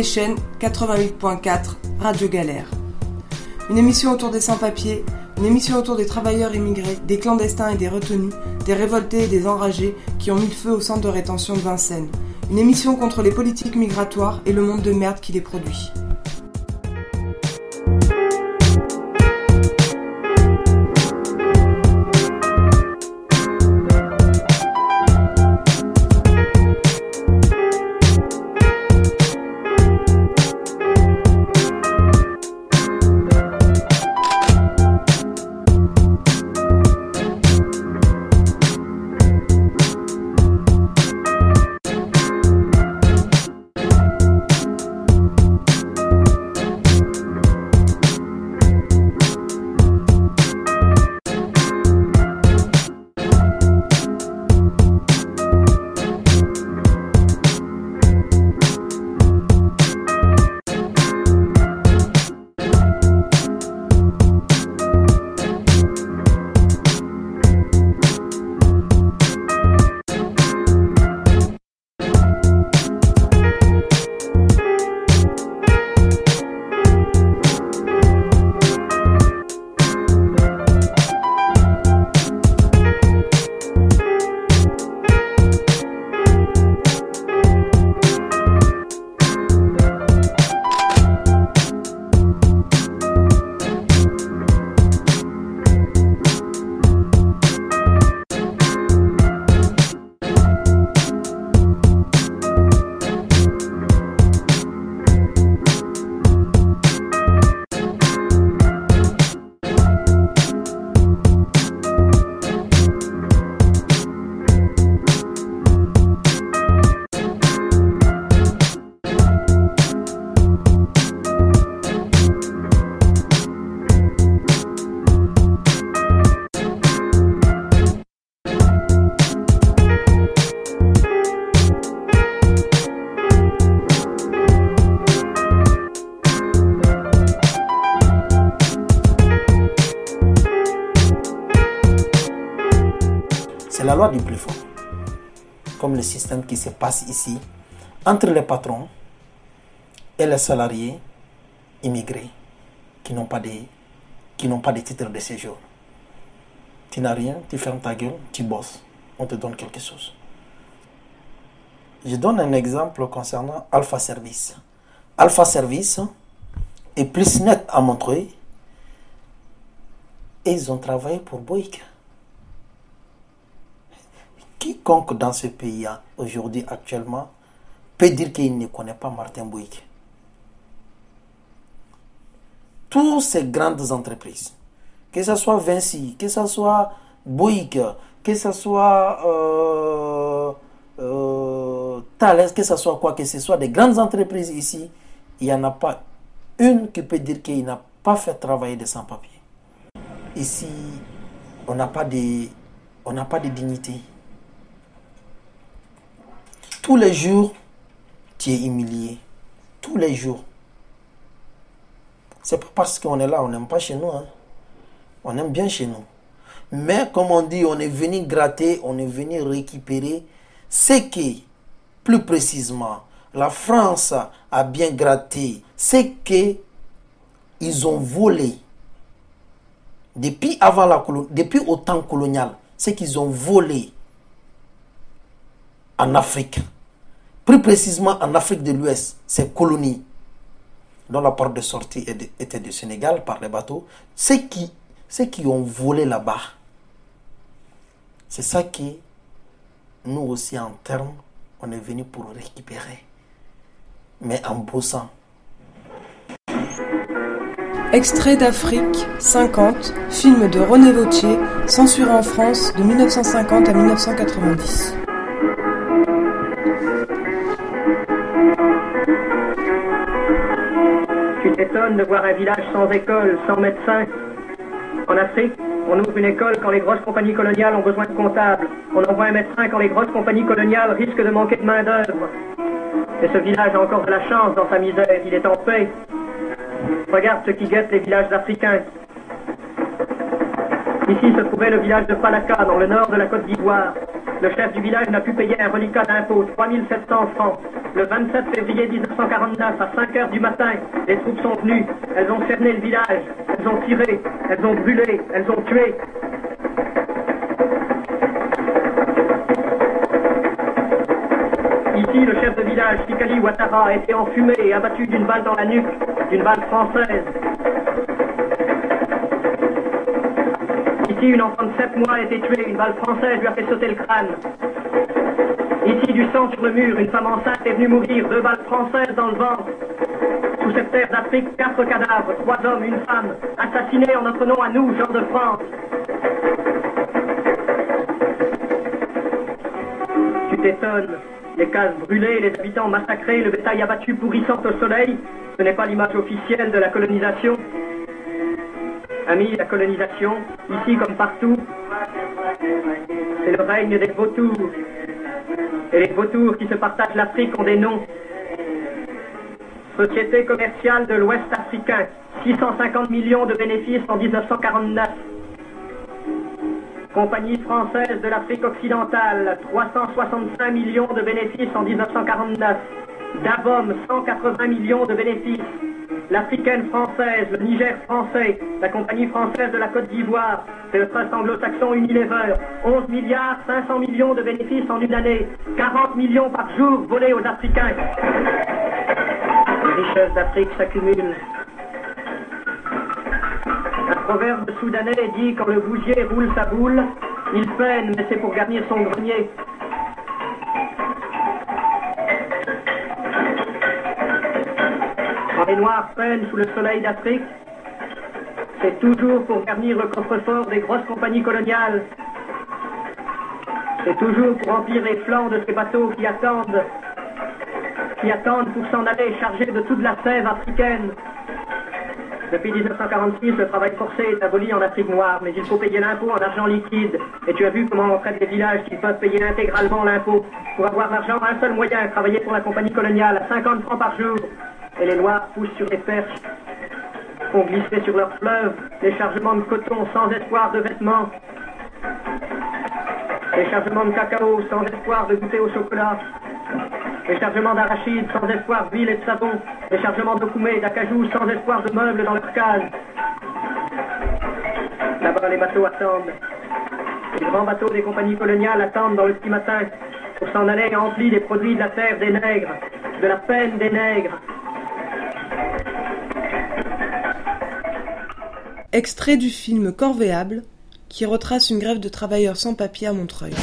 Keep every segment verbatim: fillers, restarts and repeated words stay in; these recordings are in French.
Sénéchène quatre-vingt-huit point quatre, Radio Galère. Une émission autour des sans-papiers, une émission autour des travailleurs immigrés, des clandestins et des retenus, des révoltés et des enragés qui ont mis le feu au centre de rétention de Vincennes. Une émission contre les politiques migratoires et le monde de merde qui les produit. C'est la loi du plus fort, comme le système qui se passe ici entre les patrons et les salariés immigrés qui n'ont pas de, qui n'ont pas de titre de séjour. Tu n'as rien, tu fermes ta gueule, tu bosses, on te donne quelque chose. Je donne un exemple concernant Alpha Service. Alpha Service est plus net à Montreuil et ils ont travaillé pour Bouygues. Quiconque dans ce pays aujourd'hui actuellement peut dire qu'il ne connaît pas Martin Bouygues. Toutes ces grandes entreprises, que ce soit Vinci, que ce soit Bouygues, que ce soit euh, euh, Thales, que ce soit quoi que ce soit, des grandes entreprises ici, il n'y en a pas une qui peut dire qu'il n'a pas fait travailler des sans-papiers. Ici, on n'a pas de, on n'a pas de dignité. Tous les jours, tu es humilié. Tous les jours. C'est pas parce qu'on est là, on n'aime pas chez nous. Hein. On aime bien chez nous. Mais comme on dit, on est venu gratter, on est venu récupérer ce que, plus précisément, la France a bien gratté. C'est que ils ont volé. Depuis avant la depuis au temps colonial, c'est qu'ils ont volé en Afrique, plus précisément en Afrique de l'Ouest, ces colonies, dont la porte de sortie était du Sénégal par les bateaux, ceux qui, ceux qui ont volé là-bas, c'est ça que nous aussi en termes, on est venu pour récupérer, mais en bossant. Extrait d'Afrique cinquante, film de René Vauthier, censuré en France de mille neuf cent cinquante à mille neuf cent quatre-vingt-dix. Tu t'étonnes de voir un village sans école, sans médecin. En Afrique, on ouvre une école quand les grosses compagnies coloniales ont besoin de comptables. On envoie un médecin quand les grosses compagnies coloniales risquent de manquer de main-d'œuvre. Et ce village a encore de la chance dans sa misère, il est en paix. Regarde ce qui guette les villages africains. Ici se trouvait le village de Falaka, dans le nord de la Côte d'Ivoire. Le chef du village n'a pu payer un reliquat d'impôt, trois mille sept cents francs. Le vingt-sept février mille neuf cent quarante-neuf, à cinq heures du matin, les troupes sont venues. Elles ont cerné le village. Elles ont tiré. Elles ont brûlé. Elles ont tué. Ici, le chef de village, Sikali Ouattara, a été enfumé et abattu d'une balle dans la nuque, d'une balle française. Ici, une enfant de sept mois a été tuée, une balle française lui a fait sauter le crâne. Ici, du sang sur le mur, une femme enceinte est venue mourir, deux balles françaises dans le ventre. Sous cette terre d'Afrique, quatre cadavres, trois hommes, une femme, assassinés en notre nom à nous, gens de France. Tu t'étonnes, les cases brûlées, les habitants massacrés, le bétail abattu pourrissant au soleil, ce n'est pas l'image officielle de la colonisation. Amis, la colonisation, ici comme partout, c'est le règne des vautours. Et les vautours qui se partagent l'Afrique ont des noms. Société commerciale de l'Ouest africain, six cent cinquante millions de bénéfices en dix-neuf cent quarante-neuf. Compagnie française de l'Afrique occidentale, trois cent soixante-cinq millions de bénéfices en dix-neuf cent quarante-neuf. Davom, cent quatre-vingts millions de bénéfices. L'Africaine française, le Niger français, la Compagnie française de la Côte d'Ivoire, c'est le trust anglo-saxon Unilever, onze milliards cinq cents millions de bénéfices en une année, quarante millions par jour volés aux Africains. Les richesses d'Afrique s'accumulent. Un proverbe soudanais dit « Quand le bousier roule sa boule, il peine, mais c'est pour garnir son grenier ». Quand les Noirs peinent sous le soleil d'Afrique, c'est toujours pour garnir le coffre-fort des grosses compagnies coloniales. C'est toujours pour remplir les flancs de ces bateaux qui attendent, qui attendent pour s'en aller chargés de toute la sève africaine. Depuis dix-neuf cent quarante-six, le travail forcé est aboli en Afrique noire, mais il faut payer l'impôt en argent liquide. Et tu as vu comment on traite des villages qui peuvent payer intégralement l'impôt. Pour avoir l'argent, un seul moyen, travailler pour la compagnie coloniale à cinquante francs par jour. Et les Noirs poussent sur les perches, font glisser sur leurs fleuves les chargements de coton sans espoir de vêtements, les chargements de cacao sans espoir de goûter au chocolat, les chargements d'arachide sans espoir d'huile et de savon, les chargements d'okoumé et d'acajou sans espoir de meubles dans leurs cases. Là-bas, les bateaux attendent. Les grands bateaux des compagnies coloniales attendent dans le petit matin pour s'en aller remplis des produits de la terre des nègres, de la peine des nègres. Extrait du film Corvéable, qui retrace une grève de travailleurs sans papier à Montreuil.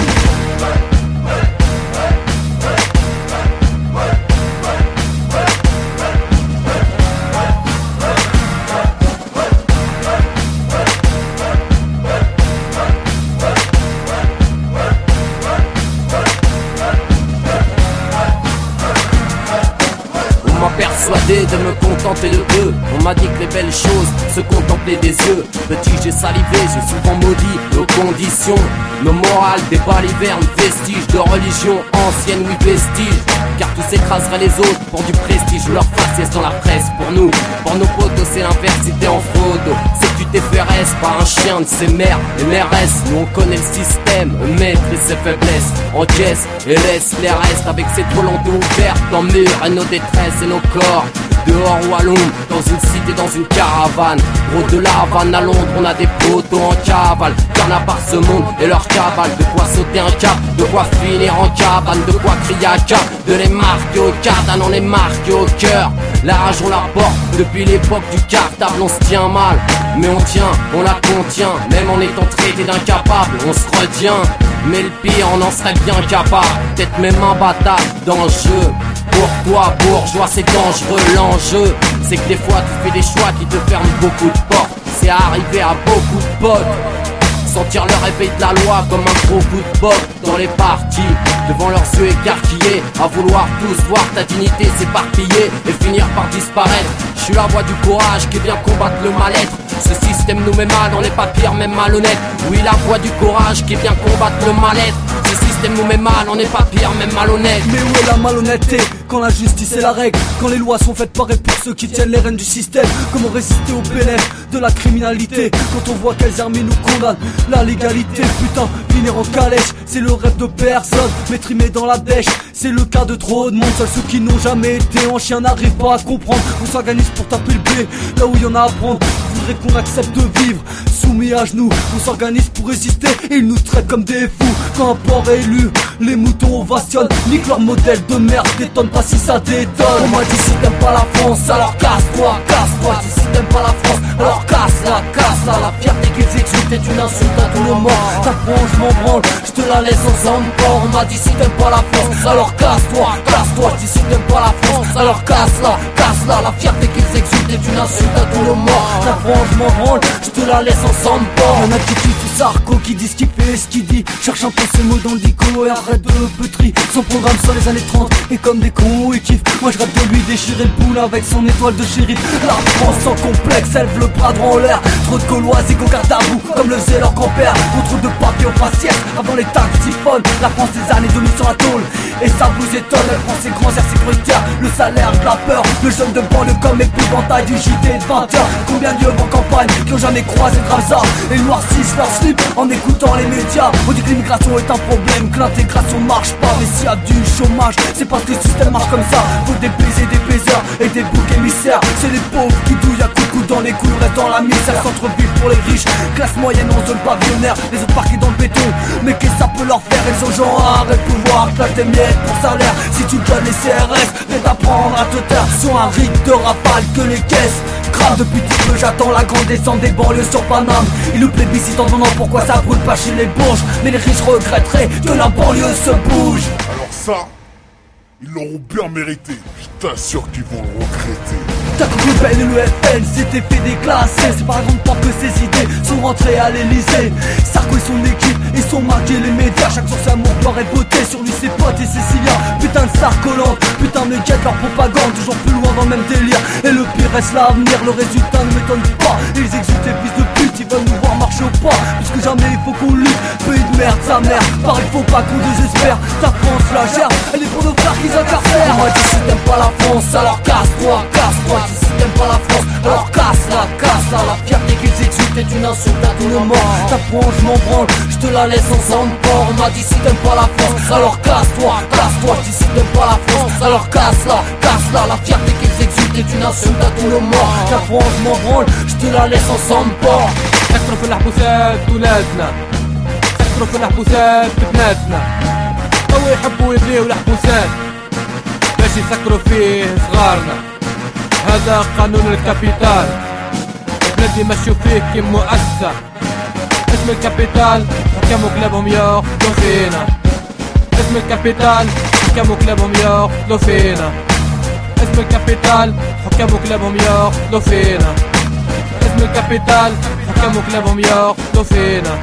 Persuadé de me contenter de peu, on m'a dit que les belles choses se contemplaient des yeux. Petit j'ai salivé, j'ai souvent maudit nos conditions, nos morales, des balivernes, vestiges de religion ancienne, oui vestiges. Car tous s'écraseraient les autres pour du prestige, leur faciès dans la presse. Pour nous, pour nos potos c'est l'inverse, si t'es en fraude, c'est que tu t'es fait reste par un chien de ses mères et mairesses. Nous on connaît le système, maîtrise ses faiblesses, encaisse et laisse les restes avec ses volontés ouvertes en mur et nos détresses et nos corps. Dehors ou à l'ombre, dans une cité, dans une caravane. Gros de la Havane à Londres, on a des poteaux en cavale. Y'en a par ce monde et leur cabale. De quoi sauter un cap, de quoi finir en cabane. De quoi crier à cap, de les marquer au cardan, on les marque au cœur. La rage on la porte, depuis l'époque du cartable on se tient mal. Mais on tient, on la contient, même en étant traité d'incapable, on se retient. Mais le pire, on en serait bien capable, peut-être même imbattable dans le jeu. Pour toi, bourgeois, c'est dangereux, l'enjeu c'est que des fois tu fais des choix qui te ferment beaucoup de portes. C'est arrivé à beaucoup de potes, sentir le réveil de la loi comme un gros coup de botte dans les parties, devant leurs yeux écarquillés, à vouloir tous voir ta dignité s'éparpiller et finir par disparaître. Je suis la voix du courage qui vient combattre le mal-être. Ce système nous met mal, on n'est pas pire, même malhonnête. Oui, la voix du courage qui vient combattre le mal-être. Ce Le système nous met mal, on n'est pas pire, même malhonnête. Mais où est la malhonnêteté quand la justice est la règle, quand les lois sont faites par et pour ceux qui tiennent les rênes du système? Comment résister aux bénéfices de la criminalité quand on voit quelles armées nous condamnent? La légalité, putain, finir en calèche, c'est le rêve de personne, m'étrimer dans la dèche, c'est le cas de trop de monde. Seuls ceux qui n'ont jamais été en chien n'arrivent pas à comprendre. On s'organise pour taper le blé, là où il y en a à prendre. Faudrait qu'on accepte de vivre soumis à genoux. On s'organise pour résister et ils nous traitent comme des fous. Quand un port est élu, les moutons ovationnent. Nique leur modèle de merde, détonne pas si ça détonne. On m'a dit si t'aimes pas la France, alors casse-toi, casse-toi. Si t'aimes pas la France, alors casse-la, casse-la. La fierté qu'ils exultent est une insulte à tout le monde. Ta France, je m'en branle, je te la laisse en sang de porc. On m'a dit si t'aimes pas la France, alors casse-toi, casse-toi. Si si t'aimes pas la France, alors casse-la, casse-la. La fierté qu'ils exultent est une insulte à tout le monde. Ta France, je m'en branle, je te la laisse en sang de porc. Y'en a qui kiffent Sarko, qui dit ce qu'il fait, ce qu'il dit. Cherche un peu ses mots dans le dico et arrête de peutri. Son programme sur les années trente et comme des cons ils kiffent. Moi je rêve de lui déchirer le boule avec son étoile de shérif. La France sans complexe, elle le bras droit en l'air. Trop de Gaulois et cocards à bout, comme le faisait leur grand-père. Contre de papier au faciès, avant les taxes siphonnent. La France des années deux mille sur la tôle, et ça vous étonne. Elle prend ses grands airs sécuritaires, le salaire de la peur. Le jeune de banlieue comme épouvantail du J T de vingt heures. Combien d'yeux en campagne qui ont jamais croisé de ça et noircissent leur slip en écoutant les médias. On dit que l'immigration est un problème, que l'intégration marche pas. Mais s'il y a du chômage, c'est parce que le système marche comme ça. Faut des baisers, des baiseurs et des boucs émissaires. C'est les pauvres qui douillent à coucou dans les couilles, restent dans la misère. Centre-ville pour les riches, classe moyenne en zone pavillonnaire. Les autres parqués dans le béton, mais qu'est-ce que ça peut leur faire? Ils ont genre arrête de pouvoir, claque des miettes pour salaire. Si tu donnes les C R S, fais d'apprendre à te taire. Sur un rythme de rafale que les caisses grave depuis petit peu, j'attends la grande descente des banlieues sur Paname. Ils nous plébiscitent en demandant pourquoi ça brûle pas chez les bourges. Mais les riches regretteraient que la banlieue se bouge. Alors ça, ils l'auront bien mérité. Je t'assure qu'ils vont le regretter. T'as cru que le P N et le F N s'étaient fait déclasser. C'est par la grande porte que ces idées sont rentrées à l'Elysée. Sarko et son équipe, ils sont marqués les médias. Chaque jour c'est amour, gloire et beauté. Sur lui ses potes et ses siliens. Putain de sarcolante, putain de guette leur propagande. Toujours plus loin dans le même délire. Et le pire reste l'avenir, le résultat ne m'étonne pas. Ils exultent les fils de pute, ils veulent nous voir marcher au pas. Puisque jamais il faut qu'on lutte, pays de merde, sa mère. Pareil faut pas qu'on désespère, ta France la gère. Elle est pour nos frères qu'ils incarcèrent. Moi dis si t'aimes pas la France, alors casse-toi, casse-toi. Si t'aimes pas la France, alors casse-la, casse-la. La fierté qu'ils exultent est une insulte à tout le monde. Ta France, je m'en branle, je te la laisse en sang de porc. On m'a dit si t'aimes pas la France, alors casse-toi, casse-toi. Si si t'aimes pas la France, alors casse-la, casse-la. La fierté qu'ils exultent est une insulte à tout le monde. Ta France, je m'en branle, je te la laisse en sang de porc. سكروا في الحبوسات ولادنا، سكروا في الحبوسات بناتنا، هو يحبوا يبنيوا الحبوسات باش يسكروا فيه صغارنا. هذا قانون الكابيتال، بلادي مشيو فيه كي مؤسسة. اسم الكابيتال حكموا كلابهم ياخدوا فينا. اسم الكابيتال حكموا كلابهم ياخدوا فينا. اسم الكابيتال حكموا كلابهم ياخدوا فينا. اسم الكابيتال حكموا كلابهم ياخدوا فينا.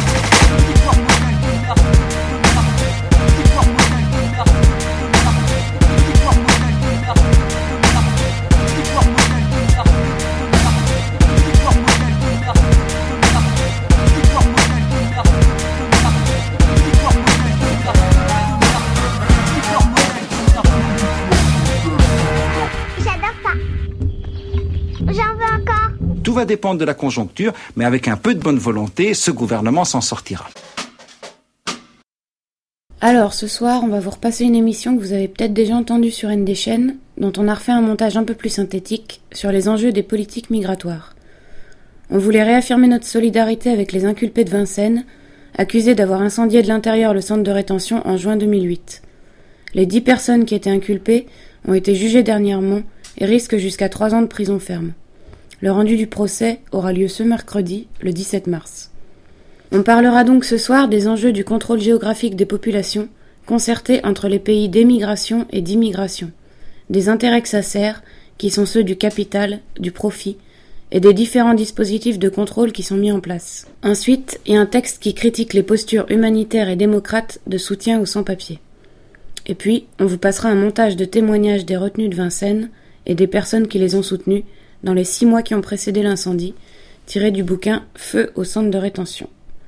Tout va dépendre de la conjoncture, mais avec un peu de bonne volonté, ce gouvernement s'en sortira. Alors, ce soir, on va vous repasser une émission que vous avez peut-être déjà entendue sur une des chaînes, dont on a refait un montage un peu plus synthétique sur les enjeux des politiques migratoires. On voulait réaffirmer notre solidarité avec les inculpés de Vincennes, accusés d'avoir incendié de l'intérieur le centre de rétention en juin deux mille huit. Les dix personnes qui étaient inculpées ont été jugées dernièrement et risquent jusqu'à trois ans de prison ferme. Le rendu du procès aura lieu ce mercredi, le dix-sept mars. On parlera donc ce soir des enjeux du contrôle géographique des populations, concerté entre les pays d'émigration et d'immigration, des intérêts que ça sert, qui sont ceux du capital, du profit, et des différents dispositifs de contrôle qui sont mis en place. Ensuite, il y a un texte qui critique les postures humanitaires et démocrates de soutien aux sans-papiers. Et puis, on vous passera un montage de témoignages des retenus de Vincennes et des personnes qui les ont soutenus dans les six mois qui ont précédé l'incendie, tiré du bouquin « Feu au centre de rétention ».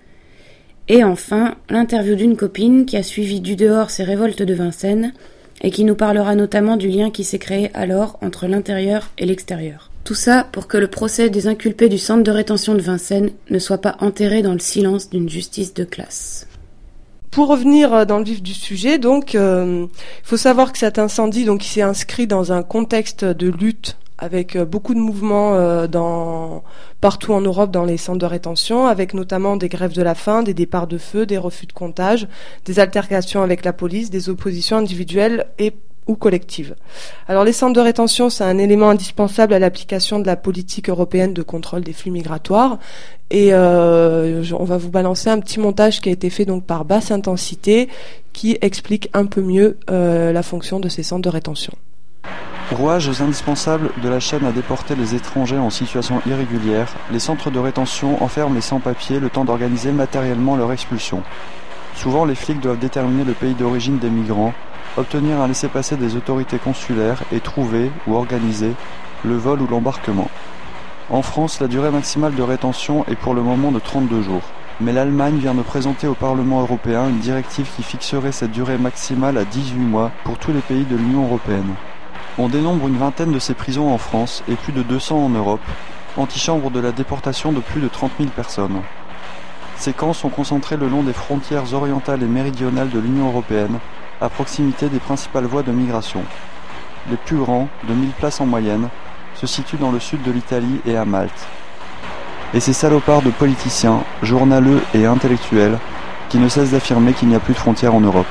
Et enfin, l'interview d'une copine qui a suivi du dehors ces révoltes de Vincennes et qui nous parlera notamment du lien qui s'est créé alors entre l'intérieur et l'extérieur. Tout ça pour que le procès des inculpés du centre de rétention de Vincennes ne soit pas enterré dans le silence d'une justice de classe. Pour revenir dans le vif du sujet, donc, euh, il faut savoir que cet incendie, donc, il s'est inscrit dans un contexte de lutte avec beaucoup de mouvements euh, dans, partout en Europe dans les centres de rétention, avec notamment des grèves de la faim, des départs de feu, des refus de comptage, des altercations avec la police, des oppositions individuelles et ou collectives. Alors les centres de rétention, c'est un élément indispensable à l'application de la politique européenne de contrôle des flux migratoires. Et euh, on va vous balancer un petit montage qui a été fait donc par Basse Intensité, qui explique un peu mieux euh, la fonction de ces centres de rétention. Rouages indispensables de la chaîne à déporter les étrangers en situation irrégulière, les centres de rétention enferment les sans-papiers le temps d'organiser matériellement leur expulsion. Souvent, les flics doivent déterminer le pays d'origine des migrants, obtenir un laissez-passer des autorités consulaires et trouver ou organiser le vol ou l'embarquement. En France, la durée maximale de rétention est pour le moment de trente-deux jours. Mais l'Allemagne vient de présenter au Parlement européen une directive qui fixerait cette durée maximale à dix-huit mois pour tous les pays de l'Union européenne. On dénombre une vingtaine de ces prisons en France et plus de deux cents en Europe, antichambres de la déportation de plus de trente mille personnes. Ces camps sont concentrés le long des frontières orientales et méridionales de l'Union européenne, à proximité des principales voies de migration. Les plus grands, de mille places en moyenne, se situent dans le sud de l'Italie et à Malte. Et ces salopards de politiciens, journaleux et intellectuels, qui ne cessent d'affirmer qu'il n'y a plus de frontières en Europe.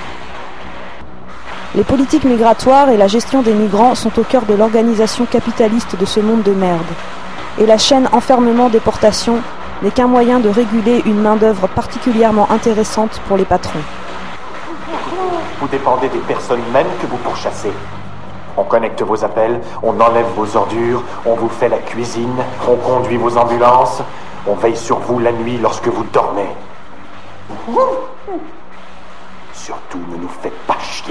Les politiques migratoires et la gestion des migrants sont au cœur de l'organisation capitaliste de ce monde de merde. Et la chaîne enfermement-déportation n'est qu'un moyen de réguler une main-d'œuvre particulièrement intéressante pour les patrons. Vous dépendez des personnes mêmes que vous pourchassez. On connecte vos appels, on enlève vos ordures, on vous fait la cuisine, on conduit vos ambulances, on veille sur vous la nuit lorsque vous dormez. Surtout, ne nous faites pas chier.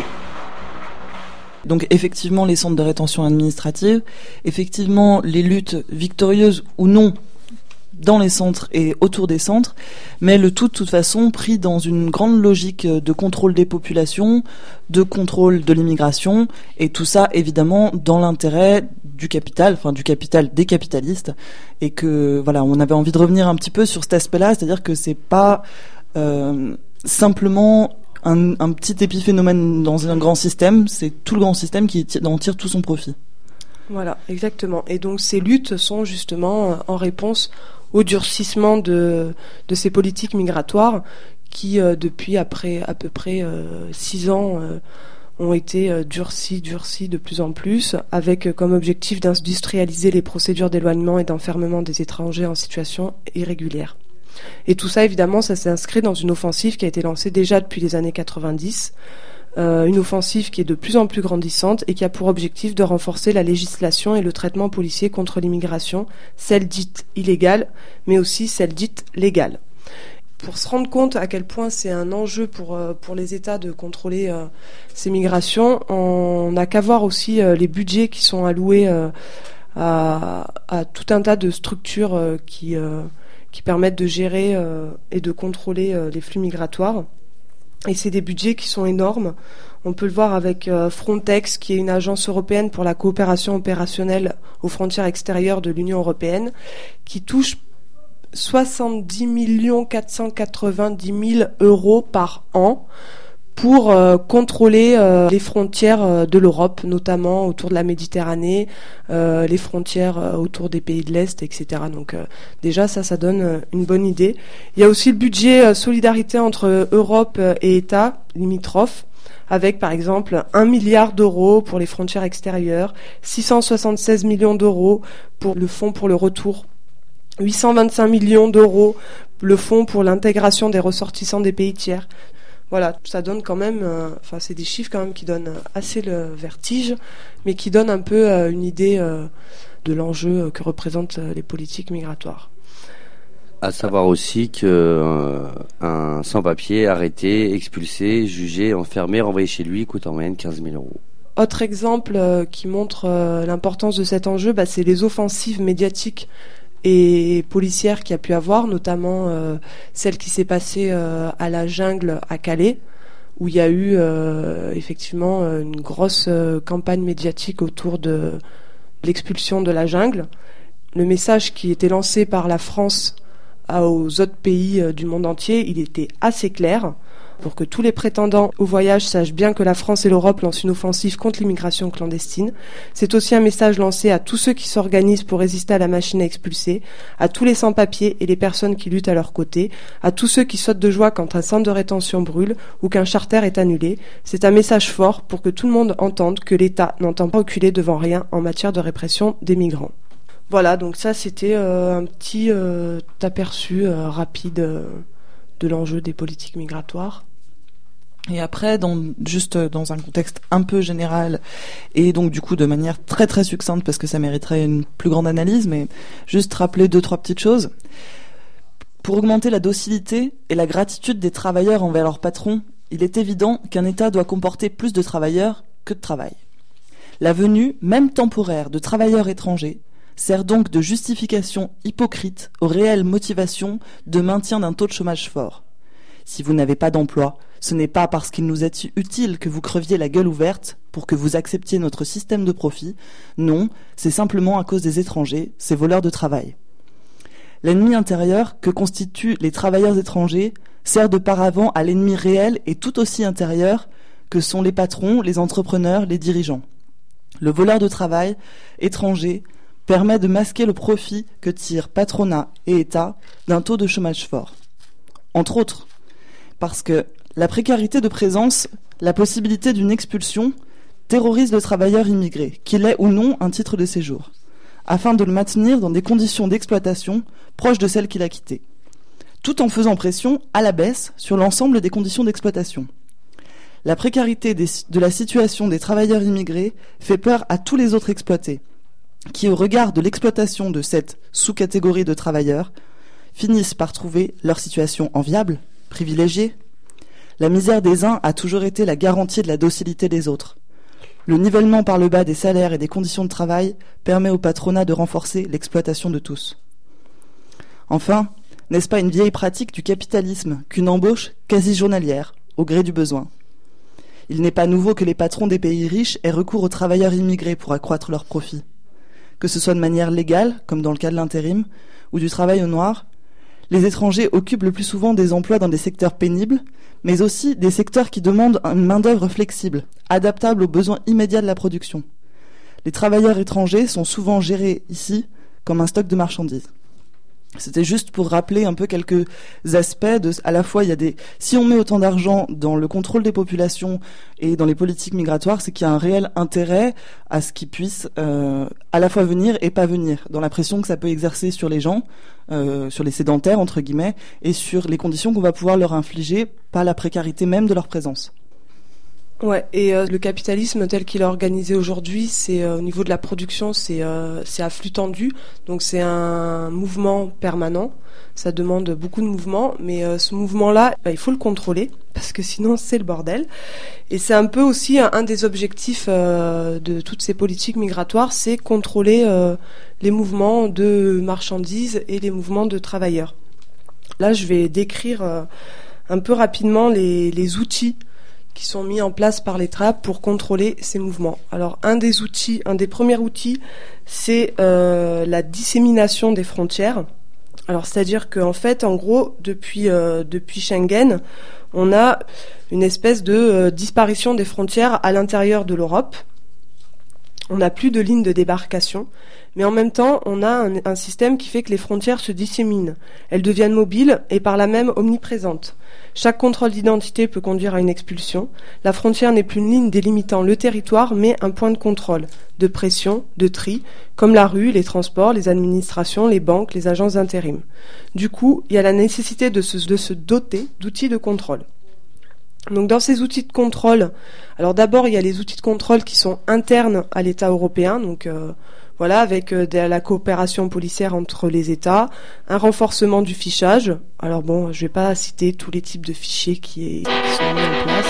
Donc effectivement, les centres de rétention administrative, effectivement, les luttes victorieuses ou non dans les centres et autour des centres, mais le tout de toute façon pris dans une grande logique de contrôle des populations, de contrôle de l'immigration, et tout ça évidemment dans l'intérêt du capital, enfin du capital des capitalistes, et que voilà, on avait envie de revenir un petit peu sur cet aspect-là, c'est-à-dire que c'est pas euh, simplement un, un petit épiphénomène dans un grand système, c'est tout le grand système qui en tire tout son profit. Voilà, exactement. Et donc ces luttes sont justement en réponse au durcissement de, de ces politiques migratoires qui, euh, depuis après à peu près euh, six ans, euh, ont été euh, durcies, durcies de plus en plus, avec euh, comme objectif d'industrialiser les procédures d'éloignement et d'enfermement des étrangers en situation irrégulière. Et tout ça, évidemment, ça s'est inscrit dans une offensive qui a été lancée déjà depuis les années quatre-vingt-dix, euh, une offensive qui est de plus en plus grandissante et qui a pour objectif de renforcer la législation et le traitement policier contre l'immigration, celle dite illégale, mais aussi celle dite légale. Pour se rendre compte à quel point c'est un enjeu pour, euh, pour les États de contrôler euh, ces migrations, on n'a qu'à voir aussi euh, les budgets qui sont alloués euh, à, à tout un tas de structures euh, qui... Euh, qui permettent de gérer euh, et de contrôler euh, les flux migratoires. Et c'est des budgets qui sont énormes. On peut le voir avec euh, Frontex, qui est une agence européenne pour la coopération opérationnelle aux frontières extérieures de l'Union européenne, qui touche soixante-dix millions quatre cent quatre-vingt-dix mille euros par an pour euh, contrôler euh, les frontières euh, de l'Europe, notamment autour de la Méditerranée, euh, les frontières euh, autour des pays de l'Est, et cetera. Donc euh, déjà, ça, ça donne euh, une bonne idée. Il y a aussi le budget euh, solidarité entre Europe et États limitrophes, avec par exemple un milliard d'euros pour les frontières extérieures, six cent soixante-seize millions d'euros pour le fonds pour le retour, huit cent vingt-cinq millions d'euros le fonds pour l'intégration des ressortissants des pays tiers. Voilà, ça donne quand même, euh, enfin c'est des chiffres quand même qui donnent assez le vertige, mais qui donnent un peu euh, une idée euh, de l'enjeu que représentent euh, les politiques migratoires. À savoir aussi que euh, un sans-papier arrêté, expulsé, jugé, enfermé, renvoyé chez lui coûte en moyenne quinze mille euros. Autre exemple euh, qui montre euh, l'importance de cet enjeu, bah, c'est les offensives médiatiques et policière qu'il y a pu avoir, notamment euh, celle qui s'est passée euh, à la jungle à Calais, où il y a eu euh, effectivement une grosse euh, campagne médiatique autour de l'expulsion de la jungle. Le message qui était lancé par la France aux autres pays euh, du monde entier, il était assez clair, pour que tous les prétendants au voyage sachent bien que la France et l'Europe lancent une offensive contre l'immigration clandestine. C'est aussi un message lancé à tous ceux qui s'organisent pour résister à la machine à expulser, à tous les sans-papiers et les personnes qui luttent à leur côté, à tous ceux qui sautent de joie quand un centre de rétention brûle ou qu'un charter est annulé. C'est un message fort pour que tout le monde entende que l'État n'entend pas reculer devant rien en matière de répression des migrants. Voilà, donc ça c'était euh, un petit euh, aperçu euh, rapide euh, de l'enjeu des politiques migratoires. Et après, dans, juste dans un contexte un peu général, et donc du coup de manière très très succincte, parce que ça mériterait une plus grande analyse, mais juste rappeler deux, trois petites choses. Pour augmenter la docilité et la gratitude des travailleurs envers leurs patrons, il est évident qu'un État doit comporter plus de travailleurs que de travail. La venue, même temporaire, de travailleurs étrangers sert donc de justification hypocrite aux réelles motivations de maintien d'un taux de chômage fort. Si vous n'avez pas d'emploi, ce n'est pas parce qu'il nous est utile que vous creviez la gueule ouverte pour que vous acceptiez notre système de profit. Non, c'est simplement à cause des étrangers, ces voleurs de travail. L'ennemi intérieur que constituent les travailleurs étrangers sert de paravent à l'ennemi réel et tout aussi intérieur que sont les patrons, les entrepreneurs, les dirigeants. Le voleur de travail étranger permet de masquer le profit que tirent patronat et État d'un taux de chômage fort. Entre autres, parce que la précarité de présence, la possibilité d'une expulsion, terrorise le travailleur immigré, qu'il ait ou non un titre de séjour, afin de le maintenir dans des conditions d'exploitation proches de celles qu'il a quittées, tout en faisant pression à la baisse sur l'ensemble des conditions d'exploitation. La précarité des, de la situation des travailleurs immigrés fait peur à tous les autres exploités, qui, au regard de l'exploitation de cette sous-catégorie de travailleurs, finissent par trouver leur situation enviable, privilégiée. La misère des uns a toujours été la garantie de la docilité des autres. Le nivellement par le bas des salaires et des conditions de travail permet au patronat de renforcer l'exploitation de tous. Enfin, n'est-ce pas une vieille pratique du capitalisme qu'une embauche quasi journalière, au gré du besoin ? Il n'est pas nouveau que les patrons des pays riches aient recours aux travailleurs immigrés pour accroître leurs profits. Que ce soit de manière légale, comme dans le cas de l'intérim, ou du travail au noir, les étrangers occupent le plus souvent des emplois dans des secteurs pénibles, mais aussi des secteurs qui demandent une main-d'œuvre flexible, adaptable aux besoins immédiats de la production. Les travailleurs étrangers sont souvent gérés ici comme un stock de marchandises. C'était juste pour rappeler un peu quelques aspects de, à la fois il y a des, si on met autant d'argent dans le contrôle des populations et dans les politiques migratoires, c'est qu'il y a un réel intérêt à ce qu'ils puissent euh, à la fois venir et pas venir, dans la pression que ça peut exercer sur les gens, euh, sur les sédentaires entre guillemets, et sur les conditions qu'on va pouvoir leur infliger, pas la précarité même de leur présence. Ouais, et euh, le capitalisme tel qu'il est organisé aujourd'hui, c'est euh, au niveau de la production, c'est euh, c'est à flux tendu, donc c'est un mouvement permanent. Ça demande beaucoup de mouvements, mais euh, ce mouvement-là, bah, il faut le contrôler parce que sinon c'est le bordel. Et c'est un peu aussi un, un des objectifs euh, de toutes ces politiques migratoires, c'est contrôler euh, les mouvements de marchandises et les mouvements de travailleurs. Là, je vais décrire euh, un peu rapidement les, les outils qui sont mis en place par l'État pour contrôler ces mouvements. Alors, un des outils, un des premiers outils, c'est euh, la dissémination des frontières. Alors, c'est-à-dire qu'en fait, en gros, depuis euh, depuis Schengen, on a une espèce de euh, disparition des frontières à l'intérieur de l'Europe. On n'a plus de ligne de débarcation, mais en même temps, on a un, un système qui fait que les frontières se disséminent. Elles deviennent mobiles et par là même omniprésentes. Chaque contrôle d'identité peut conduire à une expulsion. La frontière n'est plus une ligne délimitant le territoire, mais un point de contrôle, de pression, de tri, comme la rue, les transports, les administrations, les banques, les agences d'intérim. Du coup, il y a la nécessité de se, de se doter d'outils de contrôle. Donc dans ces outils de contrôle, alors d'abord il y a les outils de contrôle qui sont internes à l'État européen, donc euh, voilà, avec euh, de la coopération policière entre les États, un renforcement du fichage. Alors bon, je vais pas citer tous les types de fichiers qui, est, qui sont mis en place.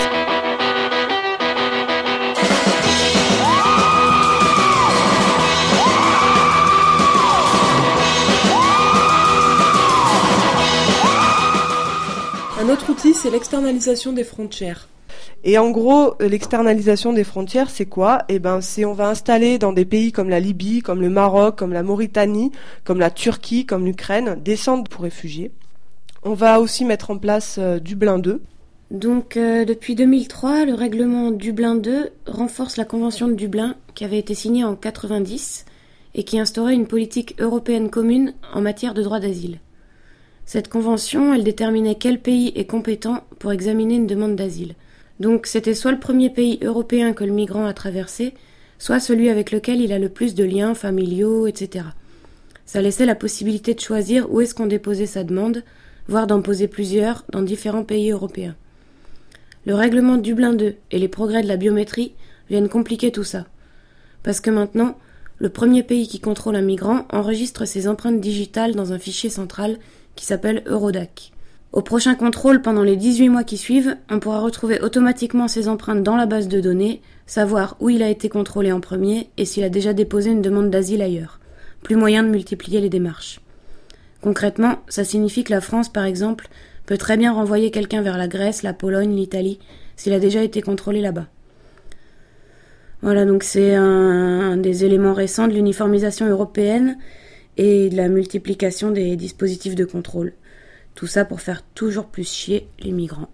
Un autre outil, c'est l'externalisation des frontières. Et en gros, l'externalisation des frontières, c'est quoi ? Eh ben, c'est on va installer dans des pays comme la Libye, comme le Maroc, comme la Mauritanie, comme la Turquie, comme l'Ukraine, des centres pour réfugiés. On va aussi mettre en place euh, Dublin deux. Donc, euh, depuis deux mille trois, le règlement Dublin deux renforce la Convention de Dublin, qui avait été signée en quatre-vingt-dix, et qui instaurait une politique européenne commune en matière de droit d'asile. Cette convention, elle déterminait quel pays est compétent pour examiner une demande d'asile. Donc c'était soit le premier pays européen que le migrant a traversé, soit celui avec lequel il a le plus de liens familiaux, et cetera. Ça laissait la possibilité de choisir où est-ce qu'on déposait sa demande, voire d'en poser plusieurs dans différents pays européens. Le règlement Dublin deux et les progrès de la biométrie viennent compliquer tout ça. Parce que maintenant, le premier pays qui contrôle un migrant enregistre ses empreintes digitales dans un fichier central qui s'appelle Eurodac. Au prochain contrôle, pendant les dix-huit mois qui suivent, on pourra retrouver automatiquement ses empreintes dans la base de données, savoir où il a été contrôlé en premier et s'il a déjà déposé une demande d'asile ailleurs. Plus moyen de multiplier les démarches. Concrètement, ça signifie que la France, par exemple, peut très bien renvoyer quelqu'un vers la Grèce, la Pologne, l'Italie, s'il a déjà été contrôlé là-bas. Voilà, donc c'est un, un des éléments récents de l'uniformisation européenne et de la multiplication des dispositifs de contrôle. Tout ça pour faire toujours plus chier les migrants.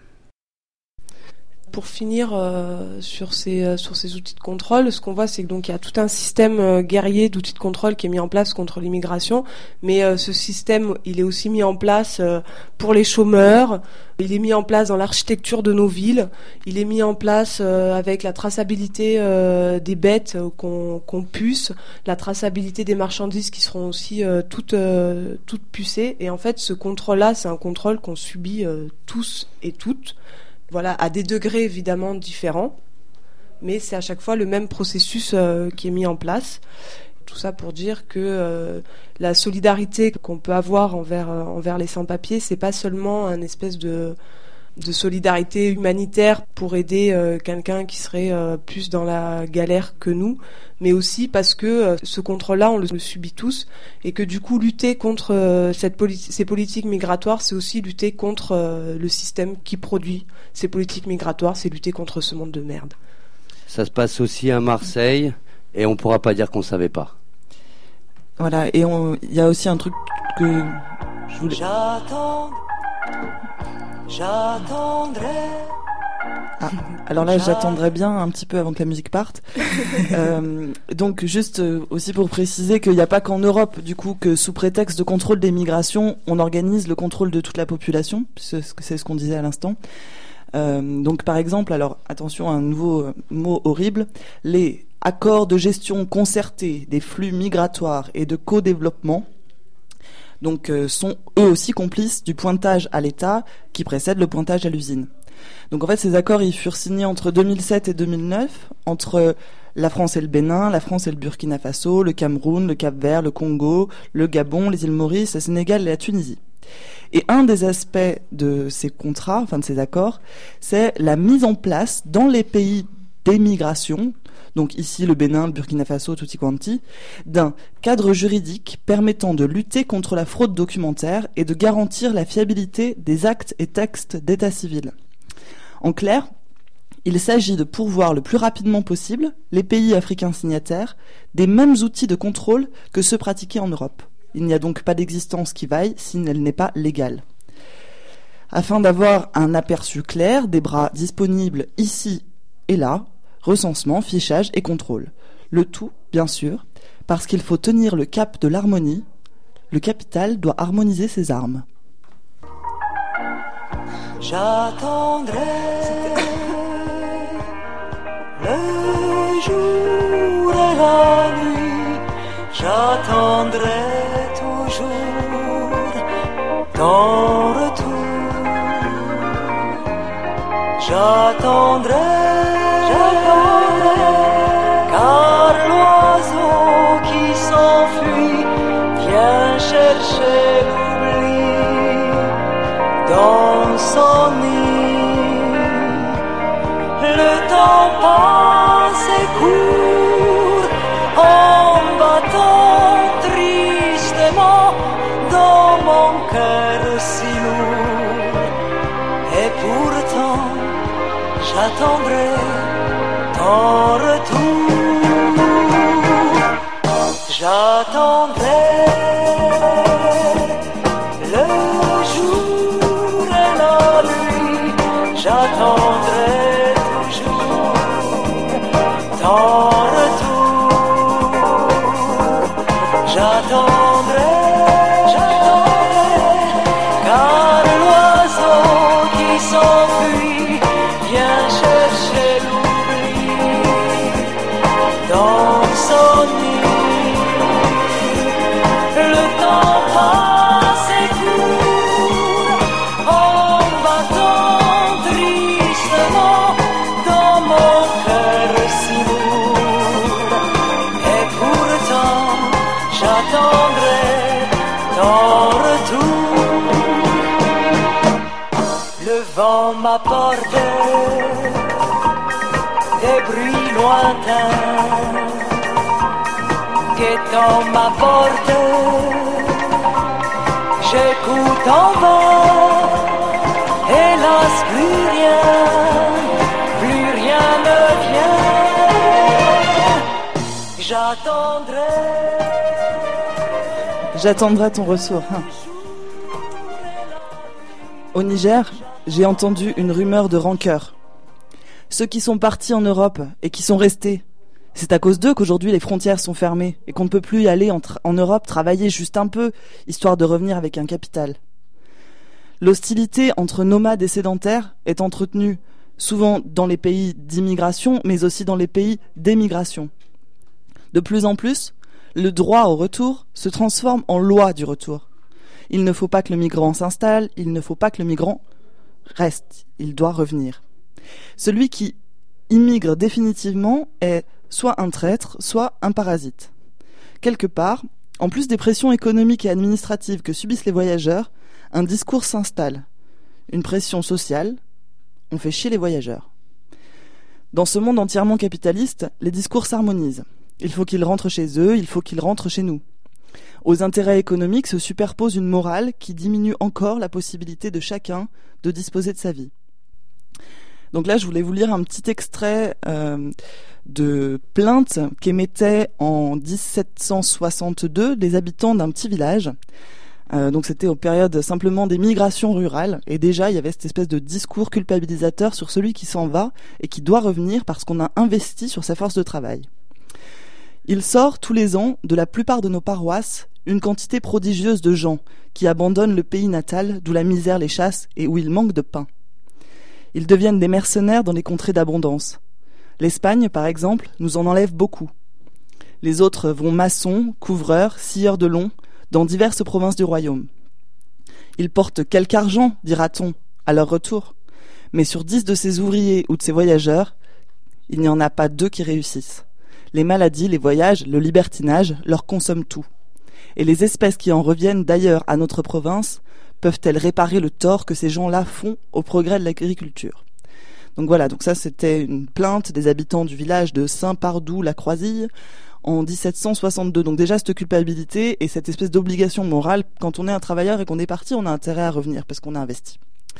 Pour finir euh, sur ces euh, sur ces outils de contrôle, ce qu'on voit, c'est que donc il y a tout un système euh, guerrier d'outils de contrôle qui est mis en place contre l'immigration, mais euh, ce système, il est aussi mis en place euh, pour les chômeurs, il est mis en place dans l'architecture de nos villes, il est mis en place euh, avec la traçabilité euh, des bêtes euh, qu'on qu'on puce, la traçabilité des marchandises qui seront aussi euh, toutes euh, toutes pucées, et en fait ce contrôle-là, c'est un contrôle qu'on subit euh, tous et toutes. Voilà, à des degrés évidemment différents, mais c'est à chaque fois le même processus euh, qui est mis en place. Tout ça pour dire que euh, la solidarité qu'on peut avoir envers euh, envers les sans-papiers, c'est pas seulement un espèce de de solidarité humanitaire pour aider euh, quelqu'un qui serait euh, plus dans la galère que nous, mais aussi parce que euh, ce contrôle-là, on le, le subit tous, et que du coup, lutter contre euh, cette politi- ces politiques migratoires, c'est aussi lutter contre euh, le système qui produit ces politiques migratoires, c'est lutter contre ce monde de merde. Ça se passe aussi à Marseille, et on pourra pas dire qu'on savait pas. Voilà, et il y a aussi un truc que je voulais... J'attends... J'attendrai. Ah, alors là, j'attendrai bien un petit peu avant que la musique parte. euh, donc, juste euh, aussi pour préciser qu'il n'y a pas qu'en Europe, du coup, que sous prétexte de contrôle des migrations, on organise le contrôle de toute la population, puisque c'est ce qu'on disait à l'instant. Euh, donc, par exemple, alors attention à un nouveau euh, mot horrible, les accords de gestion concertés des flux migratoires et de co-développement. Donc, euh, sont eux aussi complices du pointage à l'État qui précède le pointage à l'usine. Donc, en fait, ces accords, ils furent signés entre deux mille sept et deux mille neuf, entre la France et le Bénin, la France et le Burkina Faso, le Cameroun, le Cap-Vert, le Congo, le Gabon, les îles Maurice, le Sénégal et la Tunisie. Et un des aspects de ces contrats, enfin de ces accords, c'est la mise en place dans les pays d'émigration, donc ici le Bénin, le Burkina Faso, tutti quanti, d'un cadre juridique permettant de lutter contre la fraude documentaire et de garantir la fiabilité des actes et textes d'état civil. En clair, il s'agit de pourvoir le plus rapidement possible les pays africains signataires des mêmes outils de contrôle que ceux pratiqués en Europe. Il n'y a donc pas d'existence qui vaille si elle n'est pas légale. Afin d'avoir un aperçu clair des bras disponibles ici et là, recensement, fichage et contrôle. Le tout, bien sûr, parce qu'il faut tenir le cap de l'harmonie. Le capital doit harmoniser ses armes. J'attendrai le jour et la nuit, j'attendrai toujours ton retour. J'attendrai, j'attendrai, car l'oiseau qui s'enfuit vient chercher l'oubli dans son nid. Le temps passe et court en battant tristement dans mon cœur si lourd. j'attendrai ton retour. J'attendrai le jour et la nuit, j'attendrai toujours ton retour. J'attendrai, j'attendrai, car l'oiseau qui s'enfuit vient chercher l'oubli dans son nid. Le temps passe et court en battant tristement dans mon cœur si lourd. Et pourtant j'attendrai ton retour. Le vent m'apporte des bruits lointains, guettant ma porte, j'écoute en vain, hélas plus rien, plus rien ne vient. J'attendrai. J'attendrai ton retour. Hein. Au Niger, j'ai entendu une rumeur de rancœur. Ceux qui sont partis en Europe et qui sont restés, c'est à cause d'eux qu'aujourd'hui les frontières sont fermées et qu'on ne peut plus y aller en, tra- en Europe travailler juste un peu, histoire de revenir avec un capital. L'hostilité entre nomades et sédentaires est entretenue souvent dans les pays d'immigration, mais aussi dans les pays d'émigration. De plus en plus, le droit au retour se transforme en loi du retour. Il ne faut pas que le migrant s'installe, il ne faut pas que le migrant reste, il doit revenir. Celui qui immigre définitivement est soit un traître, soit un parasite. Quelque part, en plus des pressions économiques et administratives que subissent les voyageurs, un discours s'installe. Une pression sociale, on fait chier les voyageurs. Dans ce monde entièrement capitaliste, les discours s'harmonisent. Il faut qu'ils rentrent chez eux, il faut qu'ils rentrent chez nous. Aux intérêts économiques se superpose une morale qui diminue encore la possibilité de chacun de disposer de sa vie. Donc là, je voulais vous lire un petit extrait euh, de plainte qu'émettaient en dix-sept cent soixante-deux les habitants d'un petit village. Euh, donc c'était aux périodes simplement des migrations rurales, et déjà il y avait cette espèce de discours culpabilisateur sur celui qui s'en va et qui doit revenir parce qu'on a investi sur sa force de travail. Il sort tous les ans de la plupart de nos paroisses une quantité prodigieuse de gens qui abandonnent le pays natal d'où la misère les chasse et où il manque de pain. Ils deviennent des mercenaires dans les contrées d'abondance. L'Espagne, par exemple, nous en enlève beaucoup. Les autres vont maçons, couvreurs, scieurs de long, dans diverses provinces du royaume. Ils portent quelque argent, dira-t-on, à leur retour. Mais sur dix de ces ouvriers ou de ces voyageurs, il n'y en a pas deux qui réussissent. Les maladies, les voyages, le libertinage leur consomment tout. Et les espèces qui en reviennent d'ailleurs à notre province peuvent-elles réparer le tort que ces gens-là font au progrès de l'agriculture? Donc voilà, donc ça c'était une plainte des habitants du village de Saint-Pardoux-la-Croisille en dix-sept cent soixante-deux. Donc déjà cette culpabilité et cette espèce d'obligation morale, quand on est un travailleur et qu'on est parti, on a intérêt à revenir parce qu'on a investi.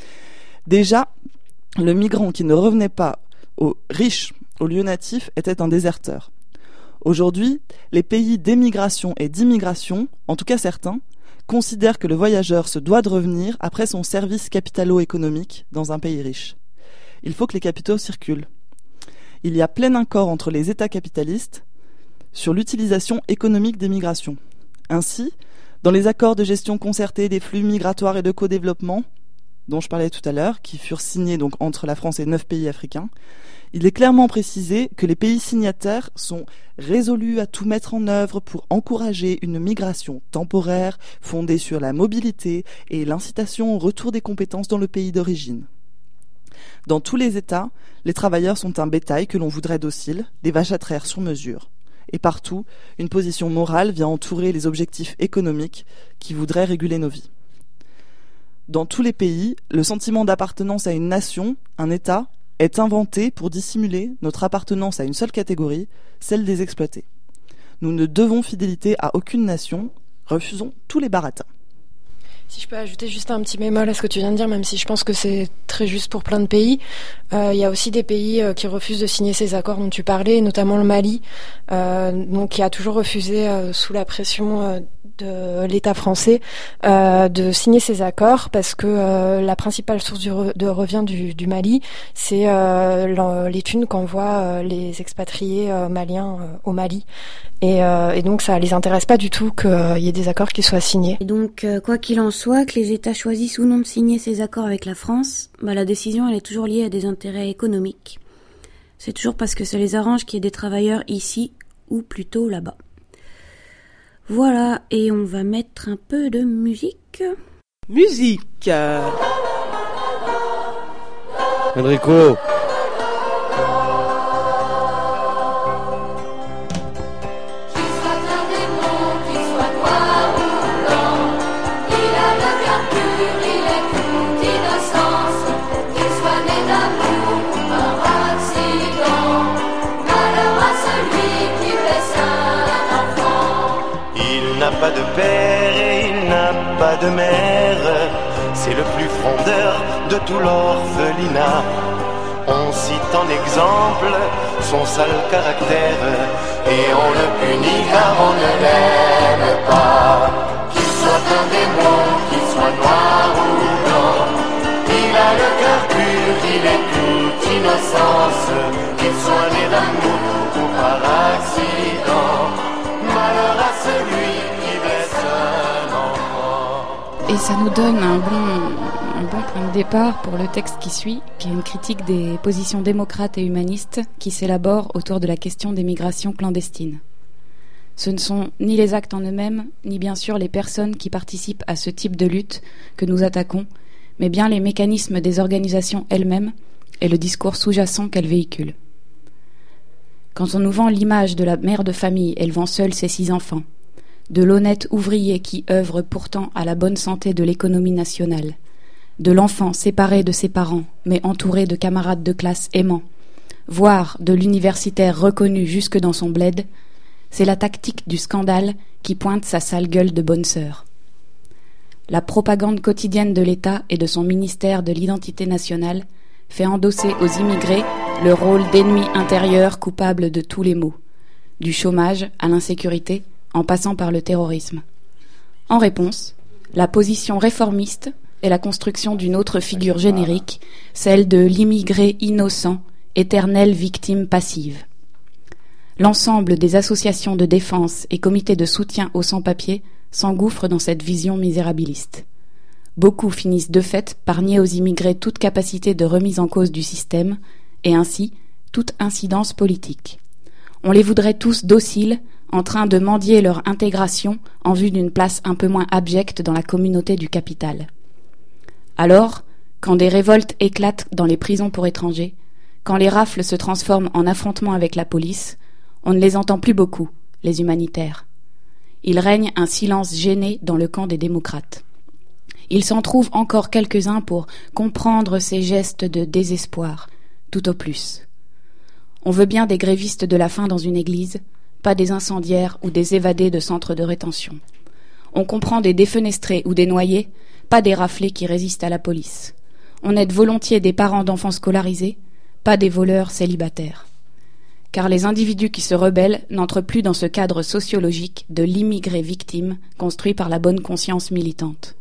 Déjà, le migrant qui ne revenait pas aux riches, au lieu natif, était un déserteur. Aujourd'hui, les pays d'émigration et d'immigration, en tout cas certains, considèrent que le voyageur se doit de revenir après son service capitalo-économique dans un pays riche. Il faut que les capitaux circulent. Il y a plein accord entre les États capitalistes sur l'utilisation économique des migrations. Ainsi, dans les accords de gestion concertée des flux migratoires et de co-développement, dont je parlais tout à l'heure, qui furent signés donc entre la France et neuf pays africains, il est clairement précisé que les pays signataires sont résolus à tout mettre en œuvre pour encourager une migration temporaire fondée sur la mobilité et l'incitation au retour des compétences dans le pays d'origine. Dans tous les États, les travailleurs sont un bétail que l'on voudrait docile, des vaches à traire sur mesure. Et partout, une position morale vient entourer les objectifs économiques qui voudraient réguler nos vies. Dans tous les pays, le sentiment d'appartenance à une nation, un État, est inventé pour dissimuler notre appartenance à une seule catégorie, celle des exploités. Nous ne devons fidélité à aucune nation, refusons tous les baratins. Si je peux ajouter juste un petit bémol à ce que tu viens de dire, même si je pense que c'est très juste pour plein de pays, euh, il y a aussi des pays euh, qui refusent de signer ces accords dont tu parlais, notamment le Mali, euh, donc qui a toujours refusé, euh, sous la pression euh, de l'État français, euh, de signer ces accords parce que euh, la principale source du re- de revient du, du Mali, c'est euh, les thunes qu'envoient euh, les expatriés euh, maliens euh, au Mali. Et, euh, et donc ça les intéresse pas du tout qu'il euh, y ait des accords qui soient signés. Et donc euh, quoi qu'il en soit, que les États choisissent ou non de signer ces accords avec la France, bah, la décision elle est toujours liée à des intérêts économiques. C'est toujours parce que ça les arrange qu'il y ait des travailleurs ici ou plutôt là-bas. Voilà, et on va mettre un peu de musique. Musique Enrico. Pas de père et il n'a pas de mère. C'est le plus frondeur de tout l'orphelinat. On cite en exemple son sale caractère et on le punit car on ne l'aime pas. Qu'il soit un démon, qu'il soit noir ou blanc, il a le cœur pur, il est toute innocence. Qu'il soit né d'amour ou par accident, malheur à celui. Et ça nous donne un bon, un bon point de départ pour le texte qui suit, qui est une critique des positions démocrates et humanistes qui s'élaborent autour de la question des migrations clandestines. Ce ne sont ni les actes en eux-mêmes, ni bien sûr les personnes qui participent à ce type de lutte que nous attaquons, mais bien les mécanismes des organisations elles-mêmes et le discours sous-jacent qu'elles véhiculent. Quand on nous vend l'image de la mère de famille élevant seule ses six enfants, de l'honnête ouvrier qui œuvre pourtant à la bonne santé de l'économie nationale, de l'enfant séparé de ses parents, mais entouré de camarades de classe aimants, voire de l'universitaire reconnu jusque dans son bled, c'est la tactique du scandale qui pointe sa sale gueule de bonne sœur. La propagande quotidienne de l'État et de son ministère de l'identité nationale fait endosser aux immigrés le rôle d'ennemis intérieurs coupables de tous les maux, du chômage à l'insécurité, en passant par le terrorisme. En réponse, la position réformiste est la construction d'une autre figure générique, celle de l'immigré innocent, éternelle victime passive. L'ensemble des associations de défense et comités de soutien aux sans-papiers s'engouffrent dans cette vision misérabiliste. Beaucoup finissent de fait par nier aux immigrés toute capacité de remise en cause du système, et ainsi toute incidence politique. On les voudrait tous dociles, en train de mendier leur intégration en vue d'une place un peu moins abjecte dans la communauté du capital. Alors, quand des révoltes éclatent dans les prisons pour étrangers, quand les rafles se transforment en affrontements avec la police, on ne les entend plus beaucoup, les humanitaires. Il règne un silence gêné dans le camp des démocrates. Il s'en trouve encore quelques-uns pour comprendre ces gestes de désespoir, tout au plus. On veut bien des grévistes de la faim dans une église, pas des incendiaires ou des évadés de centres de rétention. On comprend des défenestrés ou des noyés, pas des raflés qui résistent à la police. On aide volontiers des parents d'enfants scolarisés, pas des voleurs célibataires. Car les individus qui se rebellent n'entrent plus dans ce cadre sociologique de l'immigré victime construit par la bonne conscience militante.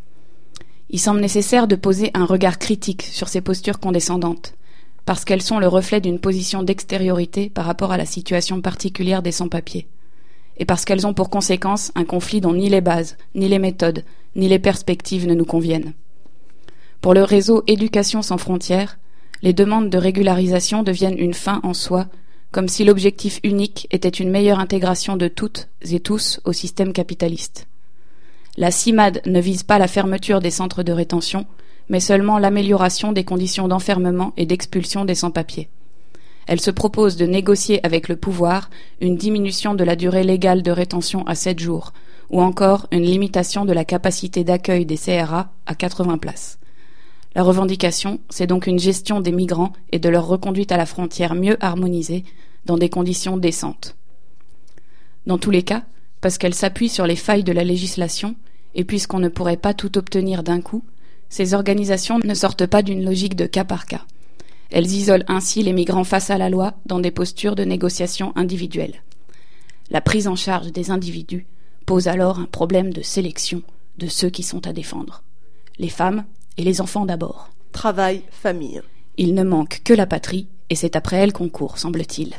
Il semble nécessaire de poser un regard critique sur ces postures condescendantes, parce qu'elles sont le reflet d'une position d'extériorité par rapport à la situation particulière des sans-papiers, et parce qu'elles ont pour conséquence un conflit dont ni les bases, ni les méthodes, ni les perspectives ne nous conviennent. Pour le réseau Éducation sans frontières, les demandes de régularisation deviennent une fin en soi, comme si l'objectif unique était une meilleure intégration de toutes et tous au système capitaliste. La CIMAD ne vise pas la fermeture des centres de rétention, mais seulement l'amélioration des conditions d'enfermement et d'expulsion des sans-papiers. Elle se propose de négocier avec le pouvoir une diminution de la durée légale de rétention à sept jours, ou encore une limitation de la capacité d'accueil des C R A à quatre-vingts places. La revendication, c'est donc une gestion des migrants et de leur reconduite à la frontière mieux harmonisée, dans des conditions décentes. Dans tous les cas, parce qu'elle s'appuie sur les failles de la législation Et puisqu'on ne pourrait pas tout obtenir d'un coup, ces organisations ne sortent pas d'une logique de cas par cas. Elles isolent ainsi les migrants face à la loi dans des postures de négociation individuelle. La prise en charge des individus pose alors un problème de sélection de ceux qui sont à défendre. Les femmes et les enfants d'abord. Travail, famille. Il ne manque que la patrie, et c'est après elle qu'on court, semble-t-il.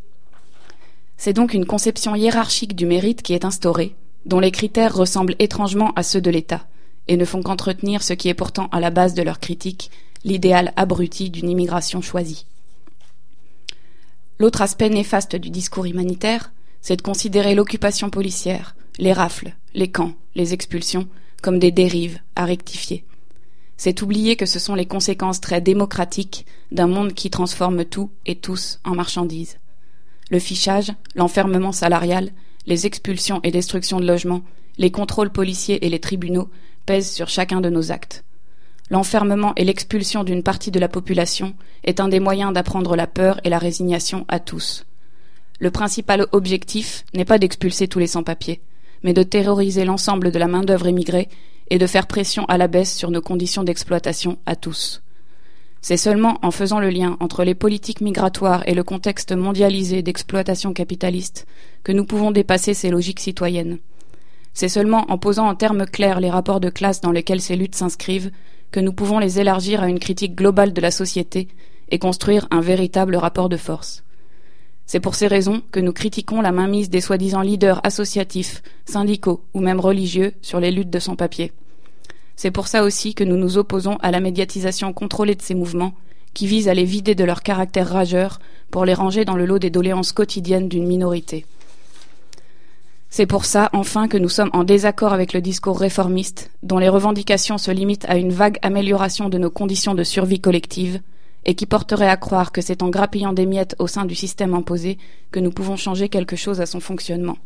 C'est donc une conception hiérarchique du mérite qui est instaurée, dont les critères ressemblent étrangement à ceux de l'État, et ne font qu'entretenir ce qui est pourtant à la base de leur critique, l'idéal abruti d'une immigration choisie. L'autre aspect néfaste du discours humanitaire, c'est de considérer l'occupation policière, les rafles, les camps, les expulsions, comme des dérives à rectifier. C'est oublier que ce sont les conséquences très démocratiques d'un monde qui transforme tout et tous en marchandises. Le fichage, l'enfermement salarial, les expulsions et destructions de logements, les contrôles policiers et les tribunaux pèsent sur chacun de nos actes. L'enfermement et l'expulsion d'une partie de la population est un des moyens d'apprendre la peur et la résignation à tous. Le principal objectif n'est pas d'expulser tous les sans-papiers, mais de terroriser l'ensemble de la main-d'œuvre émigrée et de faire pression à la baisse sur nos conditions d'exploitation à tous. C'est seulement en faisant le lien entre les politiques migratoires et le contexte mondialisé d'exploitation capitaliste que nous pouvons dépasser ces logiques citoyennes. C'est seulement en posant en termes clairs les rapports de classe dans lesquels ces luttes s'inscrivent que nous pouvons les élargir à une critique globale de la société et construire un véritable rapport de force. C'est pour ces raisons que nous critiquons la mainmise des soi-disant leaders associatifs, syndicaux ou même religieux sur les luttes de sans-papiers. C'est pour ça aussi que nous nous opposons à la médiatisation contrôlée de ces mouvements qui visent à les vider de leur caractère rageur pour les ranger dans le lot des doléances quotidiennes d'une minorité. C'est pour ça, enfin, que nous sommes en désaccord avec le discours réformiste, dont les revendications se limitent à une vague amélioration de nos conditions de survie collective, et qui porterait à croire que c'est en grappillant des miettes au sein du système imposé que nous pouvons changer quelque chose à son fonctionnement.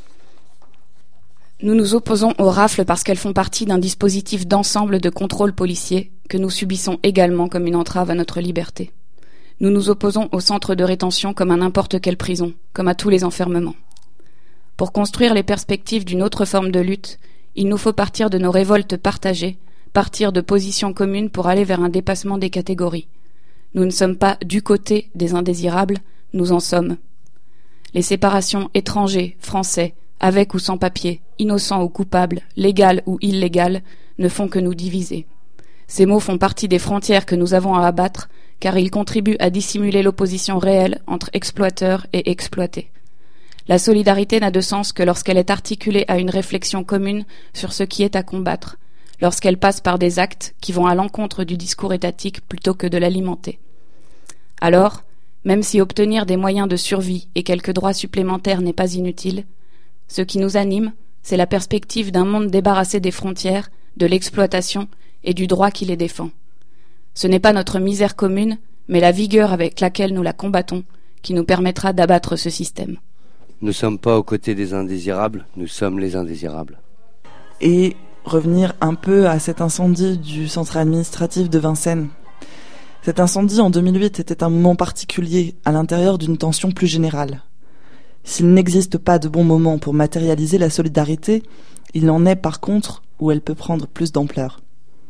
Nous nous opposons aux rafles parce qu'elles font partie d'un dispositif d'ensemble de contrôle policier que nous subissons également comme une entrave à notre liberté. Nous nous opposons aux centres de rétention comme à n'importe quelle prison, comme à tous les enfermements. Pour construire les perspectives d'une autre forme de lutte, il nous faut partir de nos révoltes partagées, partir de positions communes pour aller vers un dépassement des catégories. Nous ne sommes pas du côté des indésirables, nous en sommes. Les séparations étrangers, français, avec ou sans papier, innocents ou coupables, légales ou illégales, ne font que nous diviser. Ces mots font partie des frontières que nous avons à abattre, car ils contribuent à dissimuler l'opposition réelle entre exploiteurs et exploités. La solidarité n'a de sens que lorsqu'elle est articulée à une réflexion commune sur ce qui est à combattre, lorsqu'elle passe par des actes qui vont à l'encontre du discours étatique plutôt que de l'alimenter. Alors, même si obtenir des moyens de survie et quelques droits supplémentaires n'est pas inutile, ce qui nous anime, c'est la perspective d'un monde débarrassé des frontières, de l'exploitation et du droit qui les défend. Ce n'est pas notre misère commune, mais la vigueur avec laquelle nous la combattons, qui nous permettra d'abattre ce système. Nous ne sommes pas aux côtés des indésirables, nous sommes les indésirables. Et revenir un peu à cet incendie du centre administratif de Vincennes. Cet incendie en deux mille huit était un moment particulier à l'intérieur d'une tension plus générale. S'il n'existe pas de bon moment pour matérialiser la solidarité, il en est par contre où elle peut prendre plus d'ampleur.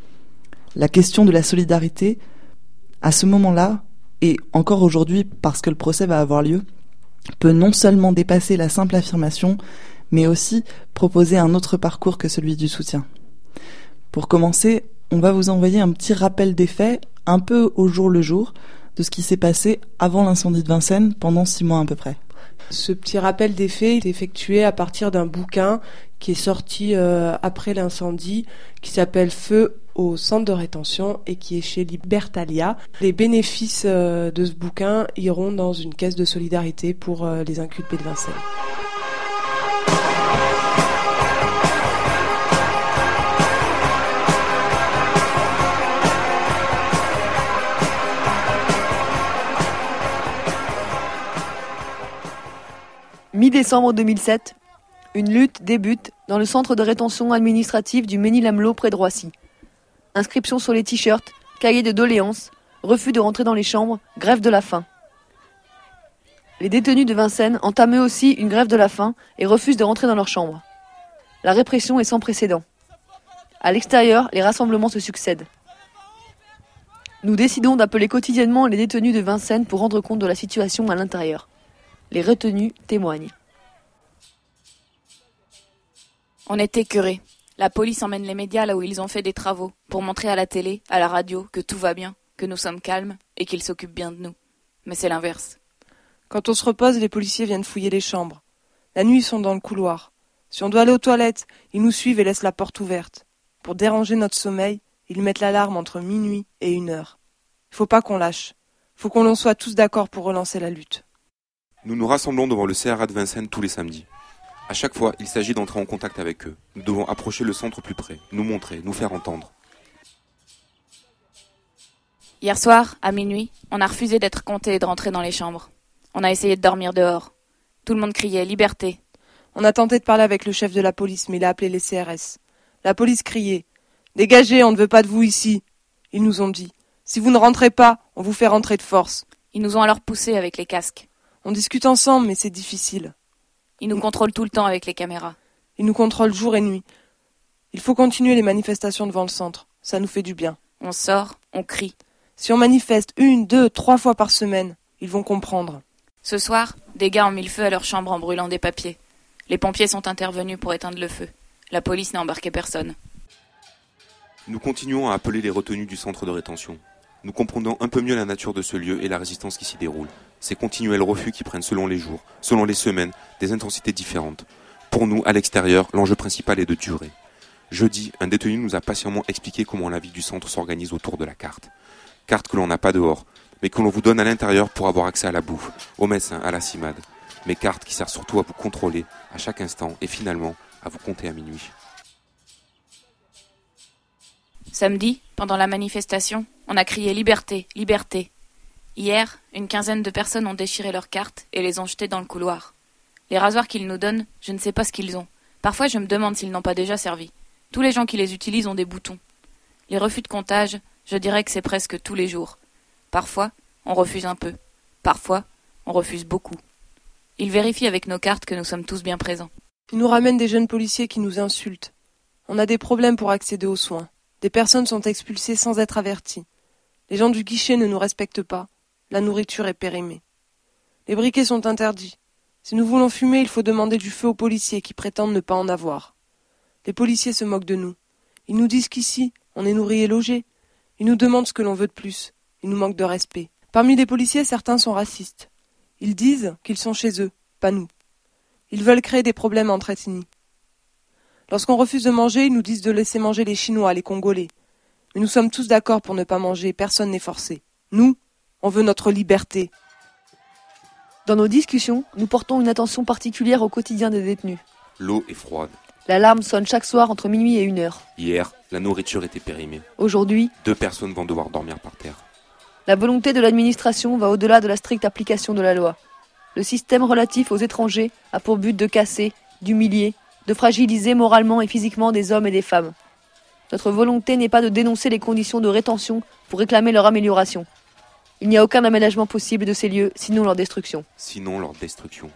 La question de la solidarité, à ce moment-là, et encore aujourd'hui parce que le procès va avoir lieu, peut non seulement dépasser la simple affirmation, mais aussi proposer un autre parcours que celui du soutien. Pour commencer, on va vous envoyer un petit rappel des faits, un peu au jour le jour, de ce qui s'est passé avant l'incendie de Vincennes, pendant six mois à peu près. Ce petit rappel des faits est effectué à partir d'un bouquin qui est sorti euh, après l'incendie, qui s'appelle Feu au centre de rétention et qui est chez Libertalia. Les bénéfices euh, de ce bouquin iront dans une caisse de solidarité pour euh, les inculpés de Vincennes. Mi-décembre deux mille sept, une lutte débute dans le centre de rétention administrative du Mesnil-Amelot près de Roissy. Inscription sur les t-shirts, cahiers de doléances, refus de rentrer dans les chambres, grève de la faim. Les détenus de Vincennes entament aussi une grève de la faim et refusent de rentrer dans leurs chambres. La répression est sans précédent. À l'extérieur, les rassemblements se succèdent. Nous décidons d'appeler quotidiennement les détenus de Vincennes pour rendre compte de la situation à l'intérieur. Les retenus témoignent. On est écœurés. La police emmène les médias là où ils ont fait des travaux, pour montrer à la télé, à la radio, que tout va bien, que nous sommes calmes et qu'ils s'occupent bien de nous. Mais c'est l'inverse. Quand on se repose, les policiers viennent fouiller les chambres. La nuit, ils sont dans le couloir. Si on doit aller aux toilettes, ils nous suivent et laissent la porte ouverte. Pour déranger notre sommeil, ils mettent l'alarme entre minuit et une heure. Il faut pas qu'on lâche. Il faut qu'on soit tous d'accord pour relancer la lutte. Nous nous rassemblons devant le C R A de Vincennes tous les samedis. À chaque fois, il s'agit d'entrer en contact avec eux. Nous devons approcher le centre plus près, nous montrer, nous faire entendre. Hier soir, à minuit, on a refusé d'être compté et de rentrer dans les chambres. On a essayé de dormir dehors. Tout le monde criait « Liberté !» On a tenté de parler avec le chef de la police, mais il a appelé les C R S. La police criait « Dégagez, on ne veut pas de vous ici !» Ils nous ont dit « Si vous ne rentrez pas, on vous fait rentrer de force. » Ils nous ont alors poussés avec les casques. On discute ensemble, mais c'est difficile. Ils nous contrôlent tout le temps avec les caméras. Ils nous contrôlent jour et nuit. Il faut continuer les manifestations devant le centre. Ça nous fait du bien. On sort, on crie. Si on manifeste une, deux, trois fois par semaine, ils vont comprendre. Ce soir, des gars ont mis le feu à leur chambre en brûlant des papiers. Les pompiers sont intervenus pour éteindre le feu. La police n'a embarqué personne. Nous continuons à appeler les retenus du centre de rétention. Nous comprenons un peu mieux la nature de ce lieu et la résistance qui s'y déroule. Ces continuels refus qui prennent selon les jours, selon les semaines, des intensités différentes. Pour nous, à l'extérieur, l'enjeu principal est de durer. Jeudi, un détenu nous a patiemment expliqué comment la vie du centre s'organise autour de la carte. Carte que l'on n'a pas dehors, mais que l'on vous donne à l'intérieur pour avoir accès à la bouffe, au médecin, à la CIMAD. Mais carte qui sert surtout à vous contrôler à chaque instant et finalement à vous compter à minuit. Samedi, pendant la manifestation, on a crié « Liberté, liberté !» Hier, une quinzaine de personnes ont déchiré leurs cartes et les ont jetées dans le couloir. Les rasoirs qu'ils nous donnent, je ne sais pas ce qu'ils ont. Parfois, je me demande s'ils n'ont pas déjà servi. Tous les gens qui les utilisent ont des boutons. Les refus de comptage, je dirais que c'est presque tous les jours. Parfois, on refuse un peu. Parfois, on refuse beaucoup. Ils vérifient avec nos cartes que nous sommes tous bien présents. Ils nous ramènent des jeunes policiers qui nous insultent. On a des problèmes pour accéder aux soins. Des personnes sont expulsées sans être averties. Les gens du guichet ne nous respectent pas. La nourriture est périmée. Les briquets sont interdits. Si nous voulons fumer, il faut demander du feu aux policiers qui prétendent ne pas en avoir. Les policiers se moquent de nous. Ils nous disent qu'ici, on est nourris et logés. Ils nous demandent ce que l'on veut de plus. Ils nous manquent de respect. Parmi les policiers, certains sont racistes. Ils disent qu'ils sont chez eux, pas nous. Ils veulent créer des problèmes entre ethnies. Lorsqu'on refuse de manger, ils nous disent de laisser manger les Chinois, les Congolais. Mais nous sommes tous d'accord pour ne pas manger, personne n'est forcé. Nous, on veut notre liberté. Dans nos discussions, nous portons une attention particulière au quotidien des détenus. L'eau est froide. L'alarme sonne chaque soir entre minuit et une heure. Hier, la nourriture était périmée. Aujourd'hui, deux personnes vont devoir dormir par terre. La volonté de l'administration va au-delà de la stricte application de la loi. Le système relatif aux étrangers a pour but de casser, d'humilier, de fragiliser moralement et physiquement des hommes et des femmes. Notre volonté n'est pas de dénoncer les conditions de rétention pour réclamer leur amélioration. Il n'y a aucun aménagement possible de ces lieux, sinon leur destruction. Sinon leur destruction.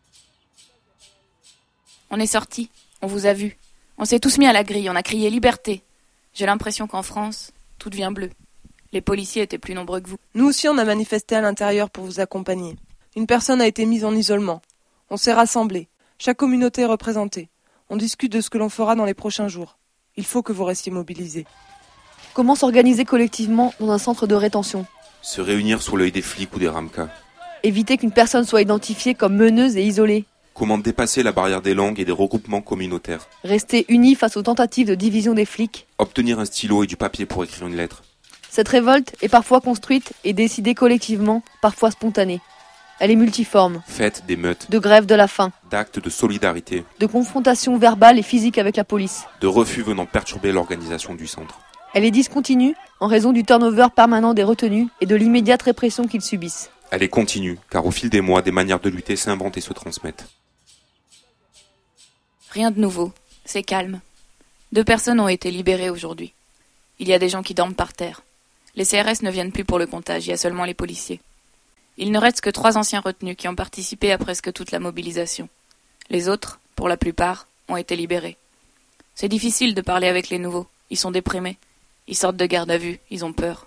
On est sortis, on vous a vus. On s'est tous mis à la grille, on a crié « Liberté !» J'ai l'impression qu'en France, tout devient bleu. Les policiers étaient plus nombreux que vous. Nous aussi, on a manifesté à l'intérieur pour vous accompagner. Une personne a été mise en isolement. On s'est rassemblés. Chaque communauté est représentée. On discute de ce que l'on fera dans les prochains jours. Il faut que vous restiez mobilisés. Comment s'organiser collectivement dans un centre de rétention ? Se réunir sous l'œil des flics ou des ramkas. Éviter qu'une personne soit identifiée comme meneuse et isolée. Comment dépasser la barrière des langues et des regroupements communautaires. Rester unis face aux tentatives de division des flics. Obtenir un stylo et du papier pour écrire une lettre. Cette révolte est parfois construite et décidée collectivement, parfois spontanée. Elle est multiforme. Fête d'émeutes. De grève de la faim. D'actes de solidarité. De confrontations verbales et physiques avec la police. De refus venant perturber l'organisation du centre. Elle est discontinue en raison du turnover permanent des retenus et de l'immédiate répression qu'ils subissent. Elle est continue, car au fil des mois, des manières de lutter s'inventent et se transmettent. Rien de nouveau, c'est calme. Deux personnes ont été libérées aujourd'hui. Il y a des gens qui dorment par terre. Les C R S ne viennent plus pour le comptage, il y a seulement les policiers. Il ne reste que trois anciens retenus qui ont participé à presque toute la mobilisation. Les autres, pour la plupart, ont été libérés. C'est difficile de parler avec les nouveaux. Ils sont déprimés. Ils sortent de garde à vue. Ils ont peur.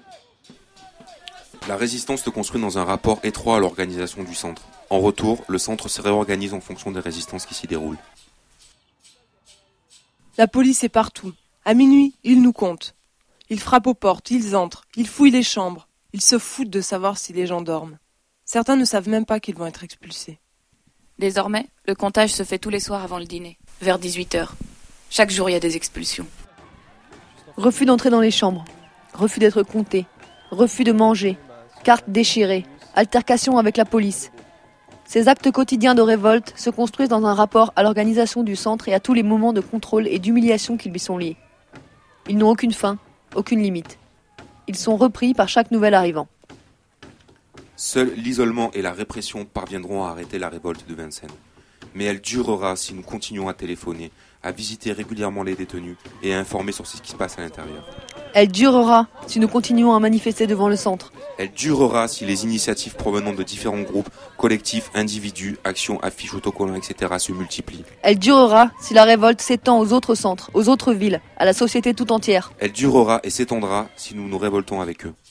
La résistance se construit dans un rapport étroit à l'organisation du centre. En retour, le centre se réorganise en fonction des résistances qui s'y déroulent. La police est partout. À minuit, ils nous comptent. Ils frappent aux portes, ils entrent, ils fouillent les chambres. Ils se foutent de savoir si les gens dorment. Certains ne savent même pas qu'ils vont être expulsés. Désormais, le comptage se fait tous les soirs avant le dîner, vers dix-huit heures. Chaque jour, il y a des expulsions. Refus d'entrer dans les chambres, refus d'être compté, refus de manger, cartes déchirées, altercation avec la police. Ces actes quotidiens de révolte se construisent dans un rapport à l'organisation du centre et à tous les moments de contrôle et d'humiliation qui lui sont liés. Ils n'ont aucune fin, aucune limite. Ils sont repris par chaque nouvel arrivant. Seul l'isolement et la répression parviendront à arrêter la révolte de Vincennes. Mais elle durera si nous continuons à téléphoner, à visiter régulièrement les détenus et à informer sur ce qui se passe à l'intérieur. Elle durera si nous continuons à manifester devant le centre. Elle durera si les initiatives provenant de différents groupes, collectifs, individus, actions, affiches, autocollants, et cetera se multiplient. Elle durera si la révolte s'étend aux autres centres, aux autres villes, à la société tout entière. Elle durera et s'étendra si nous nous révoltons avec eux.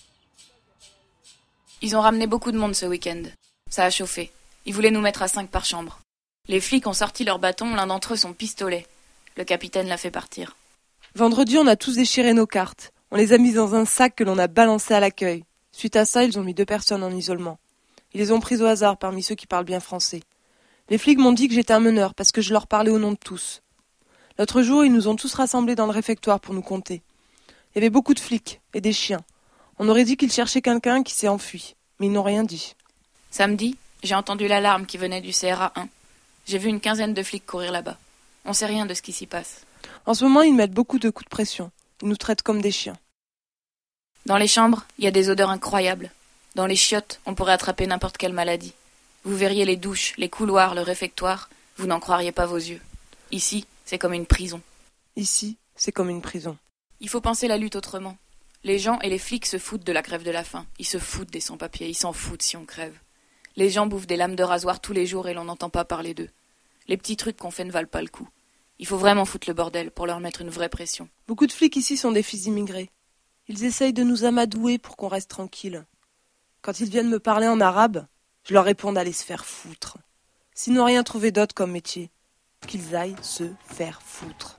Ils ont ramené beaucoup de monde ce week-end. Ça a chauffé. Ils voulaient nous mettre à cinq par chambre. Les flics ont sorti leur bâton, l'un d'entre eux son pistolet. Le capitaine l'a fait partir. Vendredi, on a tous déchiré nos cartes. On les a mises dans un sac que l'on a balancé à l'accueil. Suite à ça, ils ont mis deux personnes en isolement. Ils les ont prises au hasard parmi ceux qui parlent bien français. Les flics m'ont dit que j'étais un meneur parce que je leur parlais au nom de tous. L'autre jour, ils nous ont tous rassemblés dans le réfectoire pour nous compter. Il y avait beaucoup de flics et des chiens. On aurait dit qu'ils cherchaient quelqu'un qui s'est enfui, mais ils n'ont rien dit. Samedi, j'ai entendu l'alarme qui venait du C R A un. J'ai vu une quinzaine de flics courir là-bas. On sait rien de ce qui s'y passe. En ce moment, ils mettent beaucoup de coups de pression. Ils nous traitent comme des chiens. Dans les chambres, il y a des odeurs incroyables. Dans les chiottes, on pourrait attraper n'importe quelle maladie. Vous verriez les douches, les couloirs, le réfectoire, vous n'en croiriez pas vos yeux. Ici, c'est comme une prison. Ici, c'est comme une prison. Il faut penser la lutte autrement. Les gens et les flics se foutent de la grève de la faim. Ils se foutent des sans-papiers, ils s'en foutent si on crève. Les gens bouffent des lames de rasoir tous les jours et l'on n'entend pas parler d'eux. Les petits trucs qu'on fait ne valent pas le coup. Il faut vraiment foutre le bordel pour leur mettre une vraie pression. Beaucoup de flics ici sont des fils d'immigrés. Ils essayent de nous amadouer pour qu'on reste tranquille. Quand ils viennent me parler en arabe, je leur réponds d'aller se faire foutre. S'ils n'ont rien trouvé d'autre comme métier, qu'ils aillent se faire foutre.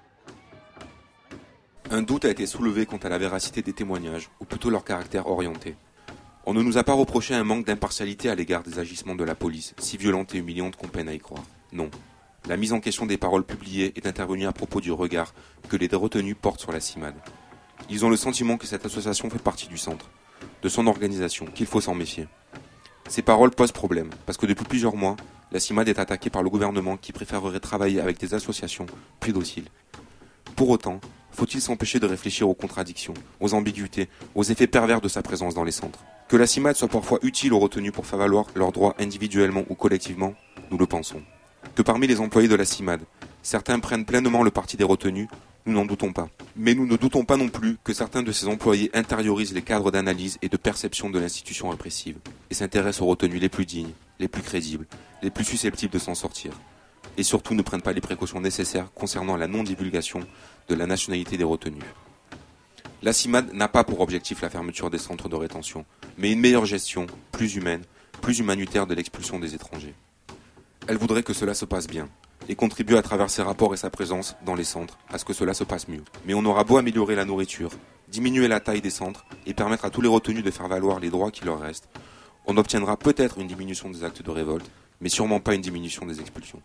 Un doute a été soulevé quant à la véracité des témoignages, ou plutôt leur caractère orienté. On ne nous a pas reproché un manque d'impartialité à l'égard des agissements de la police, si violente et humiliante qu'on peine à y croire. Non. La mise en question des paroles publiées est intervenue à propos du regard que les retenus portent sur la CIMAD. Ils ont le sentiment que cette association fait partie du centre, de son organisation, qu'il faut s'en méfier. Ces paroles posent problème, parce que depuis plusieurs mois, la CIMAD est attaquée par le gouvernement qui préférerait travailler avec des associations plus dociles. Pour autant, faut-il s'empêcher de réfléchir aux contradictions, aux ambiguïtés, aux effets pervers de sa présence dans les centres? Que la CIMAD soit parfois utile aux retenus pour faire valoir leurs droits individuellement ou collectivement, nous le pensons. Que parmi les employés de la CIMAD, certains prennent pleinement le parti des retenus, nous n'en doutons pas. Mais nous ne doutons pas non plus que certains de ces employés intériorisent les cadres d'analyse et de perception de l'institution répressive et s'intéressent aux retenus les plus dignes, les plus crédibles, les plus susceptibles de s'en sortir. Et surtout ne prennent pas les précautions nécessaires concernant la non-divulgation de la nationalité des retenus. La CIMAD n'a pas pour objectif la fermeture des centres de rétention, mais une meilleure gestion, plus humaine, plus humanitaire de l'expulsion des étrangers. Elle voudrait que cela se passe bien, et contribue à travers ses rapports et sa présence dans les centres à ce que cela se passe mieux. Mais on aura beau améliorer la nourriture, diminuer la taille des centres et permettre à tous les retenus de faire valoir les droits qui leur restent, on obtiendra peut-être une diminution des actes de révolte, mais sûrement pas une diminution des expulsions.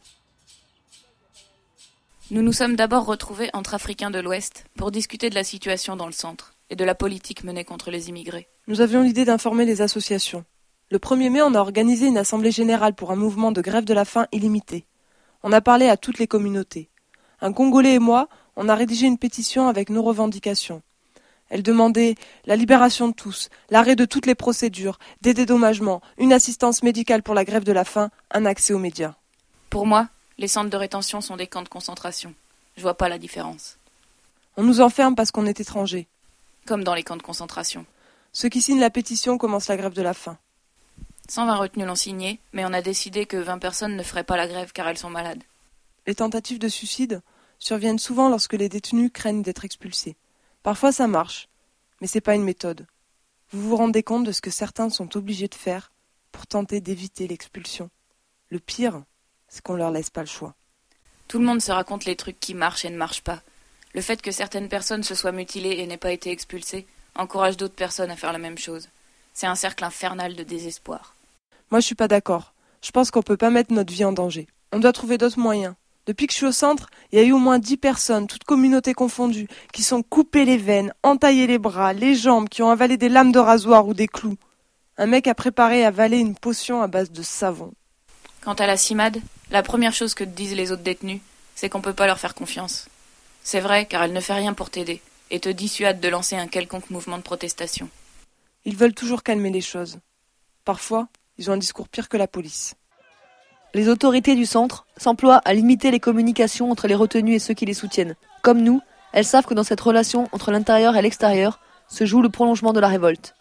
Nous nous sommes d'abord retrouvés entre Africains de l'Ouest pour discuter de la situation dans le centre et de la politique menée contre les immigrés. Nous avions l'idée d'informer les associations. Le premier mai, on a organisé une assemblée générale pour un mouvement de grève de la faim illimité. On a parlé à toutes les communautés. Un Congolais et moi, on a rédigé une pétition avec nos revendications. Elle demandait la libération de tous, l'arrêt de toutes les procédures, des dédommagements, une assistance médicale pour la grève de la faim, un accès aux médias. Pour moi, les centres de rétention sont des camps de concentration. Je vois pas la différence. On nous enferme parce qu'on est étrangers. Comme dans les camps de concentration. Ceux qui signent la pétition commencent la grève de la faim. cent vingt retenus l'ont signé, mais on a décidé que vingt personnes ne feraient pas la grève car elles sont malades. Les tentatives de suicide, surviennent souvent lorsque les détenus craignent d'être expulsés. Parfois ça marche, mais c'est pas une méthode. Vous vous rendez compte de ce que certains sont obligés de faire pour tenter d'éviter l'expulsion. Le pire, c'est qu'on leur laisse pas le choix. Tout le monde se raconte les trucs qui marchent et ne marchent pas. Le fait que certaines personnes se soient mutilées et n'aient pas été expulsées encourage d'autres personnes à faire la même chose. C'est un cercle infernal de désespoir. Moi je suis pas d'accord. Je pense qu'on peut pas mettre notre vie en danger. On doit trouver d'autres moyens. Depuis que je suis au centre, il y a eu au moins dix personnes, toutes communautés confondues, qui sont coupées les veines, entaillées les bras, les jambes, qui ont avalé des lames de rasoir ou des clous. Un mec a préparé et avalé une potion à base de savon. Quant à la CIMAD, la première chose que disent les autres détenus, c'est qu'on peut pas leur faire confiance. C'est vrai, car elle ne fait rien pour t'aider, et te dissuade de lancer un quelconque mouvement de protestation. Ils veulent toujours calmer les choses. Parfois, ils ont un discours pire que la police. Les autorités du centre s'emploient à limiter les communications entre les retenus et ceux qui les soutiennent. Comme nous, elles savent que dans cette relation entre l'intérieur et l'extérieur se joue le prolongement de la révolte.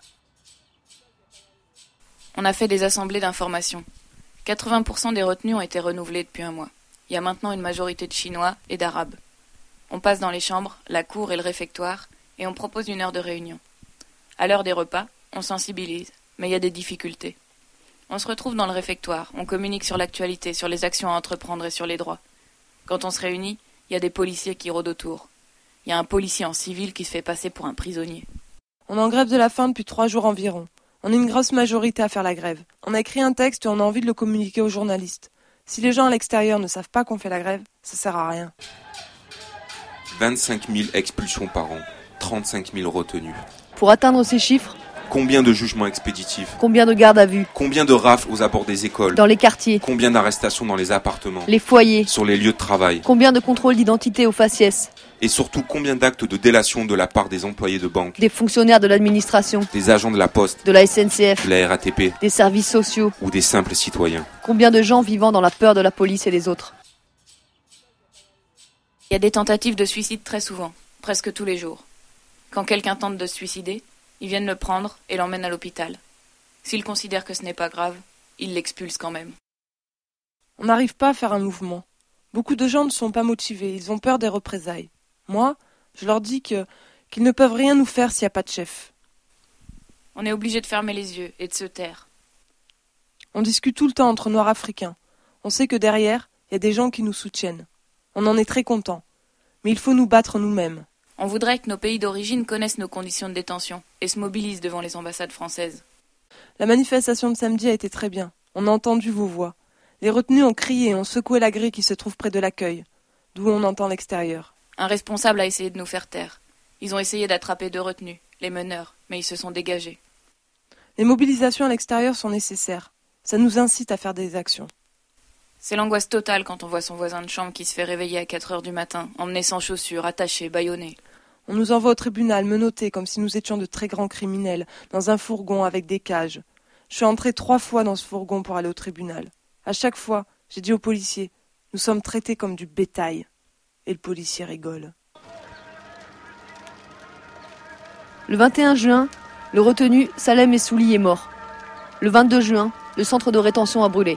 On a fait des assemblées d'information. quatre-vingts pour cent des retenus ont été renouvelés depuis un mois. Il y a maintenant une majorité de Chinois et d'Arabes. On passe dans les chambres, la cour et le réfectoire, et on propose une heure de réunion. À l'heure des repas, on sensibilise, mais il y a des difficultés. On se retrouve dans le réfectoire, on communique sur l'actualité, sur les actions à entreprendre et sur les droits. Quand on se réunit, il y a des policiers qui rôdent autour. Il y a un policier en civil qui se fait passer pour un prisonnier. On est en grève de la faim depuis trois jours environ. On est une grosse majorité à faire la grève. On a écrit un texte et on a envie de le communiquer aux journalistes. Si les gens à l'extérieur ne savent pas qu'on fait la grève, ça sert à rien. vingt-cinq mille expulsions par an, trente-cinq mille retenus. Pour atteindre ces chiffres, combien de jugements expéditifs? Combien de gardes à vue? Combien de rafles aux abords des écoles? Dans les quartiers? Combien d'arrestations dans les appartements? Les foyers? Sur les lieux de travail? Combien de contrôles d'identité aux faciès? Et surtout, combien d'actes de délation de la part des employés de banque? Des fonctionnaires de l'administration? Des agents de la Poste? De la S N C F? De la R A T P? Des services sociaux? Ou des simples citoyens? Combien de gens vivant dans la peur de la police et des autres? Il y a des tentatives de suicide très souvent, presque tous les jours. Quand quelqu'un tente de se suicider, ils viennent le prendre et l'emmènent à l'hôpital. S'ils considèrent que ce n'est pas grave, ils l'expulsent quand même. On n'arrive pas à faire un mouvement. Beaucoup de gens ne sont pas motivés, ils ont peur des représailles. Moi, je leur dis que qu'ils ne peuvent rien nous faire s'il n'y a pas de chef. On est obligé de fermer les yeux et de se taire. On discute tout le temps entre Noirs africains. On sait que derrière, il y a des gens qui nous soutiennent. On en est très contents. Mais il faut nous battre nous-mêmes. On voudrait que nos pays d'origine connaissent nos conditions de détention et se mobilisent devant les ambassades françaises. La manifestation de samedi a été très bien. On a entendu vos voix. Les retenus ont crié et ont secoué la grille qui se trouve près de l'accueil, d'où on entend l'extérieur. Un responsable a essayé de nous faire taire. Ils ont essayé d'attraper deux retenus, les meneurs, mais ils se sont dégagés. Les mobilisations à l'extérieur sont nécessaires. Ça nous incite à faire des actions. C'est l'angoisse totale quand on voit son voisin de chambre qui se fait réveiller à quatre heures du matin, emmené sans chaussures, attaché, bâillonné. On nous envoie au tribunal, menottés, comme si nous étions de très grands criminels, dans un fourgon avec des cages. Je suis entrée trois fois dans ce fourgon pour aller au tribunal. À chaque fois, j'ai dit au policier, nous sommes traités comme du bétail. Et le policier rigole. Le vingt et un juin, le retenu Salem Essouli est mort. Le vingt-deux juin, le centre de rétention a brûlé.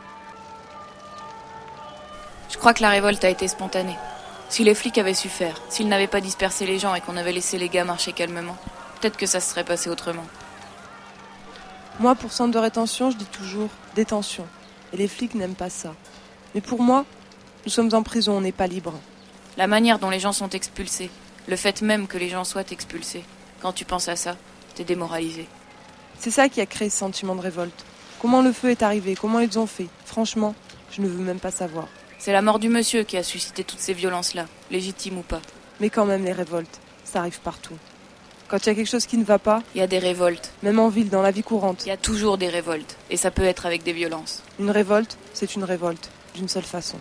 Je crois que la révolte a été spontanée. Si les flics avaient su faire, s'ils n'avaient pas dispersé les gens et qu'on avait laissé les gars marcher calmement, peut-être que ça se serait passé autrement. Moi, pour centre de rétention, je dis toujours détention. Et les flics n'aiment pas ça. Mais pour moi, nous sommes en prison, on n'est pas libres. La manière dont les gens sont expulsés, le fait même que les gens soient expulsés, quand tu penses à ça, t'es démoralisé. C'est ça qui a créé ce sentiment de révolte. Comment le feu est arrivé, comment ils ont fait, franchement, je ne veux même pas savoir. C'est la mort du monsieur qui a suscité toutes ces violences-là, légitimes ou pas. Mais quand même, les révoltes, ça arrive partout. Quand il y a quelque chose qui ne va pas, il y a des révoltes. Même en ville, dans la vie courante. Il y a toujours des révoltes, et ça peut être avec des violences. Une révolte, c'est une révolte, d'une seule façon.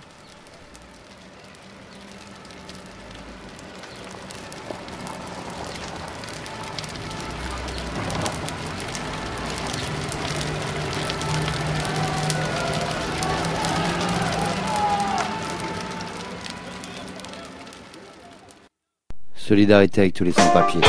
Solidarité avec tous les sans-papiers.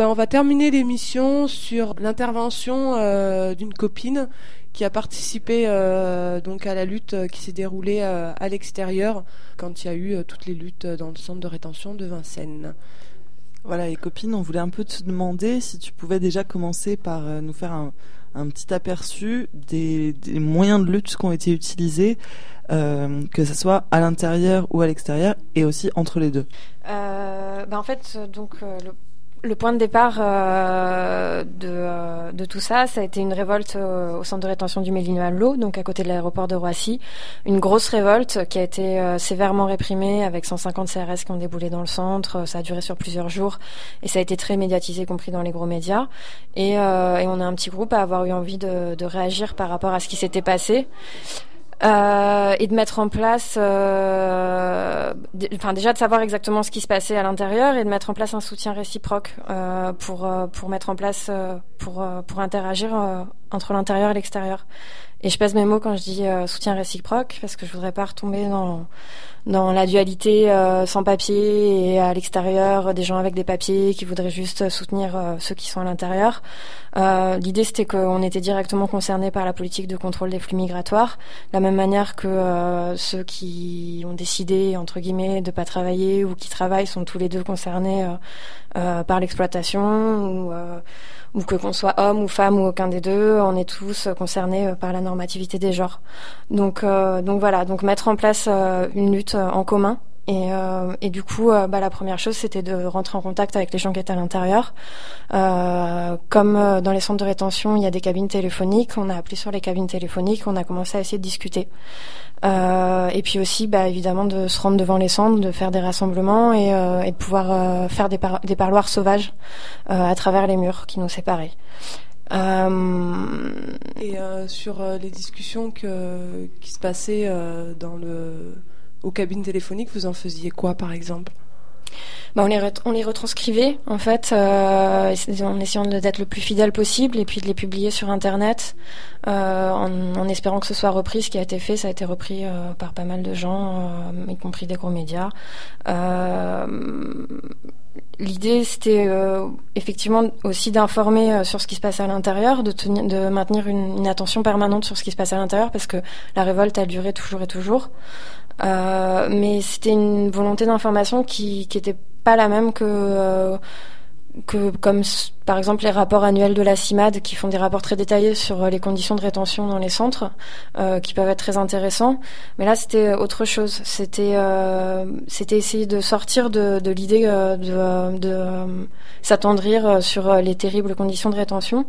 on va terminer l'émission sur l'intervention euh, d'une copine qui a participé euh, donc à la lutte qui s'est déroulée euh, à l'extérieur quand il y a eu euh, toutes les luttes dans le centre de rétention de Vincennes. Voilà, les copines, on voulait un peu te demander si tu pouvais déjà commencer par euh, nous faire un, un petit aperçu des, des moyens de lutte qui ont été utilisés, euh, que ce soit à l'intérieur ou à l'extérieur, et aussi entre les deux. Euh, bah en fait, donc euh, le Le point de départ euh, de, euh, de tout ça, ça a été une révolte euh, au centre de rétention du Ménil-Amelot, donc à côté de l'aéroport de Roissy. Une grosse révolte qui a été euh, sévèrement réprimée avec cent cinquante C R S qui ont déboulé dans le centre. Ça a duré sur plusieurs jours et ça a été très médiatisé, y compris dans les gros médias. Et, euh, et on a un petit groupe à avoir eu envie de, de réagir par rapport à ce qui s'était passé. Euh, et de mettre en place, euh, d- enfin déjà de savoir exactement ce qui se passait à l'intérieur et de mettre en place un soutien réciproque euh, pour euh, pour mettre en place euh, pour euh, pour interagir euh, entre l'intérieur et l'extérieur. Et je pèse mes mots quand je dis euh, soutien réciproque parce que je voudrais pas retomber dans dans la dualité euh, sans papier et à l'extérieur des gens avec des papiers qui voudraient juste soutenir euh, ceux qui sont à l'intérieur. Euh, l'idée c'était qu'on était directement concernés par la politique de contrôle des flux migratoires, de la même manière que euh, ceux qui ont décidé entre guillemets de pas travailler ou qui travaillent sont tous les deux concernés euh, euh, par l'exploitation ou euh, ou que qu'on soit homme ou femme ou aucun des deux, on est tous concernés par la normativité des genres. Donc, euh, donc voilà, donc mettre en place euh, une lutte en commun. Et, euh, et du coup, euh, bah, la première chose, c'était de rentrer en contact avec les gens qui étaient à l'intérieur. Euh, comme euh, dans les centres de rétention, il y a des cabines téléphoniques, on a appelé sur les cabines téléphoniques, on a commencé à essayer de discuter. Euh, et puis aussi, bah, évidemment, de se rendre devant les centres, de faire des rassemblements et, euh, et de pouvoir euh, faire des, par- des parloirs sauvages euh, à travers les murs qui nous séparaient. Euh... Et euh, sur euh, les discussions que, qui se passaient euh, dans le, aux cabines téléphoniques, vous en faisiez quoi, par exemple ? Bah, on les ret- on les retranscrivait en fait euh, en essayant de- d'être le plus fidèle possible et puis de les publier sur internet euh, en, en espérant que ce soit repris. Ce qui a été fait, ça a été repris euh, par pas mal de gens, euh, y compris des gros médias. Euh, L'idée, c'était euh, effectivement aussi d'informer euh, sur ce qui se passe à l'intérieur, de, tenir, de maintenir une, une attention permanente sur ce qui se passe à l'intérieur, parce que la révolte a duré toujours et toujours. Euh, mais c'était une volonté d'information qui qui était pas la même que euh, que comme par exemple les rapports annuels de la CIMAD qui font des rapports très détaillés sur les conditions de rétention dans les centres euh, qui peuvent être très intéressants, mais là c'était autre chose. C'était euh, c'était essayer de sortir de de l'idée euh, de de euh, s'attendrir sur les terribles conditions de rétention.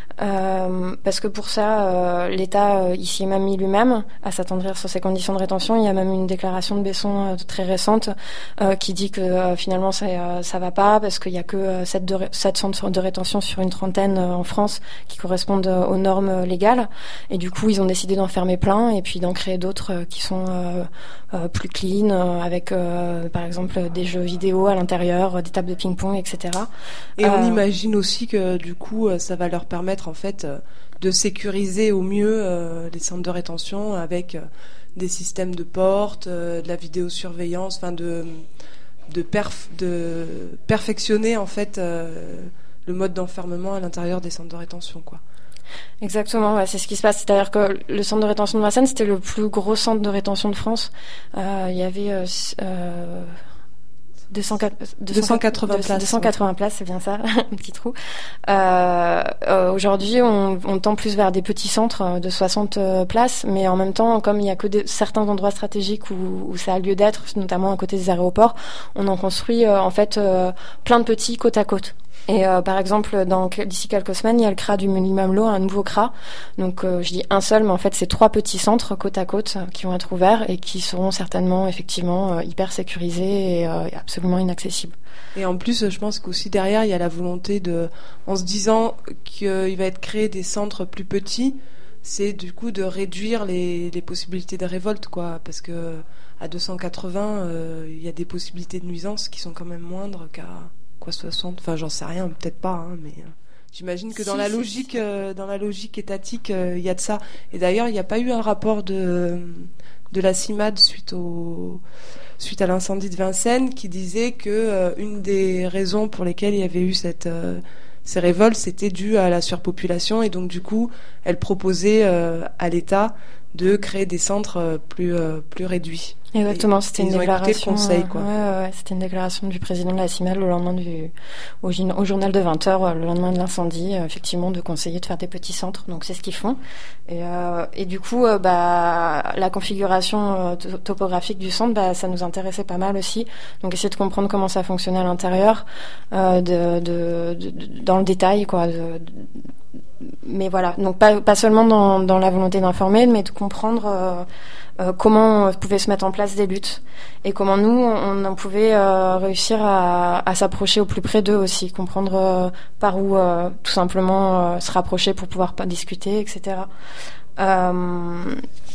Euh, parce que pour ça, euh, l'État euh, ici est même mis lui-même à s'attendrir sur ces conditions de rétention. Il y a même une déclaration de Besson euh, très récente euh, qui dit que euh, finalement ça, euh, ça va pas parce qu'il y a que euh, sept, de ré- sept centres de rétention sur une trentaine euh, en France qui correspondent euh, aux normes euh, légales. Et du coup, ils ont décidé d'en fermer plein et puis d'en créer d'autres euh, qui sont euh, euh, plus clean, euh, avec euh, par exemple des jeux vidéo à l'intérieur, euh, des tables de ping-pong, et cetera. Et euh, on imagine aussi que du coup, ça va leur permettre en fait euh, de sécuriser au mieux euh, les centres de rétention avec euh, des systèmes de portes, euh, de la vidéosurveillance, enfin de de, perf, de perfectionner en fait euh, le mode d'enfermement à l'intérieur des centres de rétention, quoi. Exactement, ouais, c'est ce qui se passe. C'est-à-dire que le centre de rétention de Vincennes, c'était le plus gros centre de rétention de France. Euh, il y avait euh, euh, deux cent quatre-vingts places. deux cent quatre-vingts places, c'est bien ça, un petit trou. Euh, euh, aujourd'hui, on, on tend plus vers des petits centres de soixante places, mais en même temps, comme il y a que de, certains endroits stratégiques où, où ça a lieu d'être, notamment à côté des aéroports, on en construit euh, en fait euh, plein de petits côte à côte. Et euh, par exemple, dans, d'ici quelques semaines, il y a le C R A du Ménil-Amelot, un nouveau C R A. Donc euh, je dis un seul, mais en fait c'est trois petits centres côte à côte euh, qui vont être ouverts et qui seront certainement effectivement euh, hyper sécurisés et euh, absolument inaccessibles. Et en plus, je pense qu'aussi derrière, il y a la volonté de, en se disant qu'il va être créé des centres plus petits, c'est du coup de réduire les, les possibilités de révolte, quoi, parce que à deux cent quatre-vingts, euh, il y a des possibilités de nuisance qui sont quand même moindres qu'à quoi soixante, enfin j'en sais rien, peut-être pas, hein, mais euh, j'imagine que dans si, la logique, si, si. Euh, dans la logique étatique, il euh, y a de ça. Et d'ailleurs, il n'y a pas eu un rapport de de la CIMAD suite au suite à l'incendie de Vincennes, qui disait que euh, une des raisons pour lesquelles il y avait eu cette euh, ces révoltes, c'était dû à la surpopulation, et donc du coup, elle proposait euh, à l'État de créer des centres euh, plus euh, plus réduits. Exactement, c'était une déclaration. Le conseil, quoi. Ouais, ouais, ouais, c'était une déclaration du président de la CIMAD le lendemain du au, au journal de vingt heures, le lendemain de l'incendie, euh, effectivement, de conseiller de faire des petits centres. Donc c'est ce qu'ils font. Et, euh, et du coup, euh, bah la configuration euh, t- topographique du centre, bah ça nous intéressait pas mal aussi. Donc essayer de comprendre comment ça fonctionnait à l'intérieur, euh, de, de, de, de dans le détail, quoi. De, de, mais voilà, donc pas pas seulement dans dans la volonté d'informer, mais de comprendre euh, euh, comment pouvaient se mettre en place des luttes et comment nous on, on pouvait euh, réussir à, à s'approcher au plus près d'eux aussi, comprendre euh, par où euh, tout simplement euh, se rapprocher pour pouvoir pas discuter, et cetera. Euh,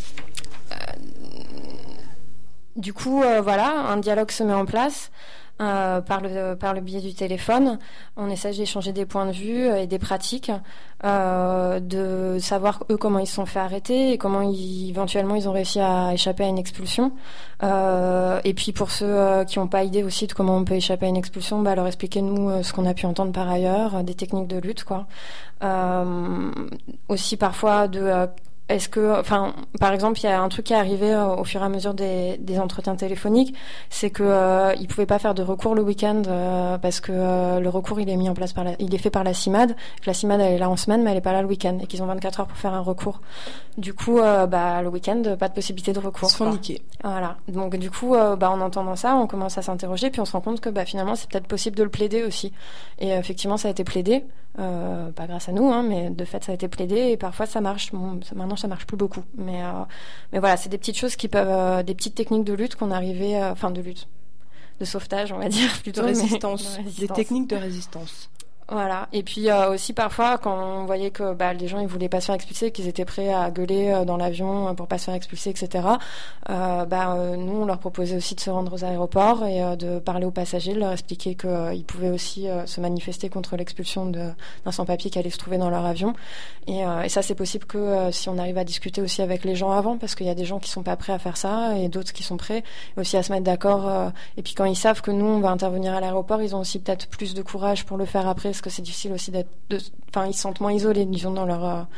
du coup, euh, voilà, un dialogue se met en place. Euh, par le par le biais du téléphone, on essaie d'échanger des points de vue et des pratiques, euh, de savoir eux comment ils se sont fait arrêter et comment ils, éventuellement ils ont réussi à échapper à une expulsion. Euh, et puis pour ceux euh, qui n'ont pas idée aussi de comment on peut échapper à une expulsion, bah leur expliquer nous euh, ce qu'on a pu entendre par ailleurs, euh, des techniques de lutte, quoi. Euh, aussi parfois de euh, Est-ce que, enfin, par exemple, il y a un truc qui est arrivé euh, au fur et à mesure des, des entretiens téléphoniques, c'est que euh, ils pouvaient pas faire de recours le week-end euh, parce que euh, le recours il est mis en place par la, il est fait par la CIMAD. La CIMAD elle est là en semaine, mais elle est pas là le week-end et qu'ils ont vingt-quatre heures pour faire un recours. Du coup, euh, bah le week-end, pas de possibilité de recours. Ils se font niquer. Voilà. Donc du coup, euh, bah en entendant ça, on commence à s'interroger, puis on se rend compte que bah finalement c'est peut-être possible de le plaider aussi. Et euh, effectivement, ça a été plaidé. Euh, pas grâce à nous, hein, mais de fait ça a été plaidé et parfois ça marche. Bon, ça, maintenant ça marche plus beaucoup, mais euh, mais voilà, c'est des petites choses qui peuvent, euh, des petites techniques de lutte qu'on arrivait, euh, enfin de lutte, de sauvetage, on va dire plutôt, de résistance, mais, de résistance. Des techniques de résistance. Voilà. Et puis euh, aussi parfois quand on voyait que bah, les gens ils voulaient pas se faire expulser, qu'ils étaient prêts à gueuler euh, dans l'avion pour pas se faire expulser, et cetera. Euh, bah euh, nous on leur proposait aussi de se rendre aux aéroports et euh, de parler aux passagers, de leur expliquer qu'ils euh, pouvaient aussi euh, se manifester contre l'expulsion de, d'un sans-papier qui allait se trouver dans leur avion. Et, euh, et ça c'est possible que euh, si on arrive à discuter aussi avec les gens avant, parce qu'il y a des gens qui sont pas prêts à faire ça et d'autres qui sont prêts, et aussi à se mettre d'accord. Euh, et puis quand ils savent que nous on va intervenir à l'aéroport, ils ont aussi peut-être plus de courage pour le faire après. Parce que c'est difficile aussi d'être, de, enfin ils se sentent moins isolés, disons, dans leur euh,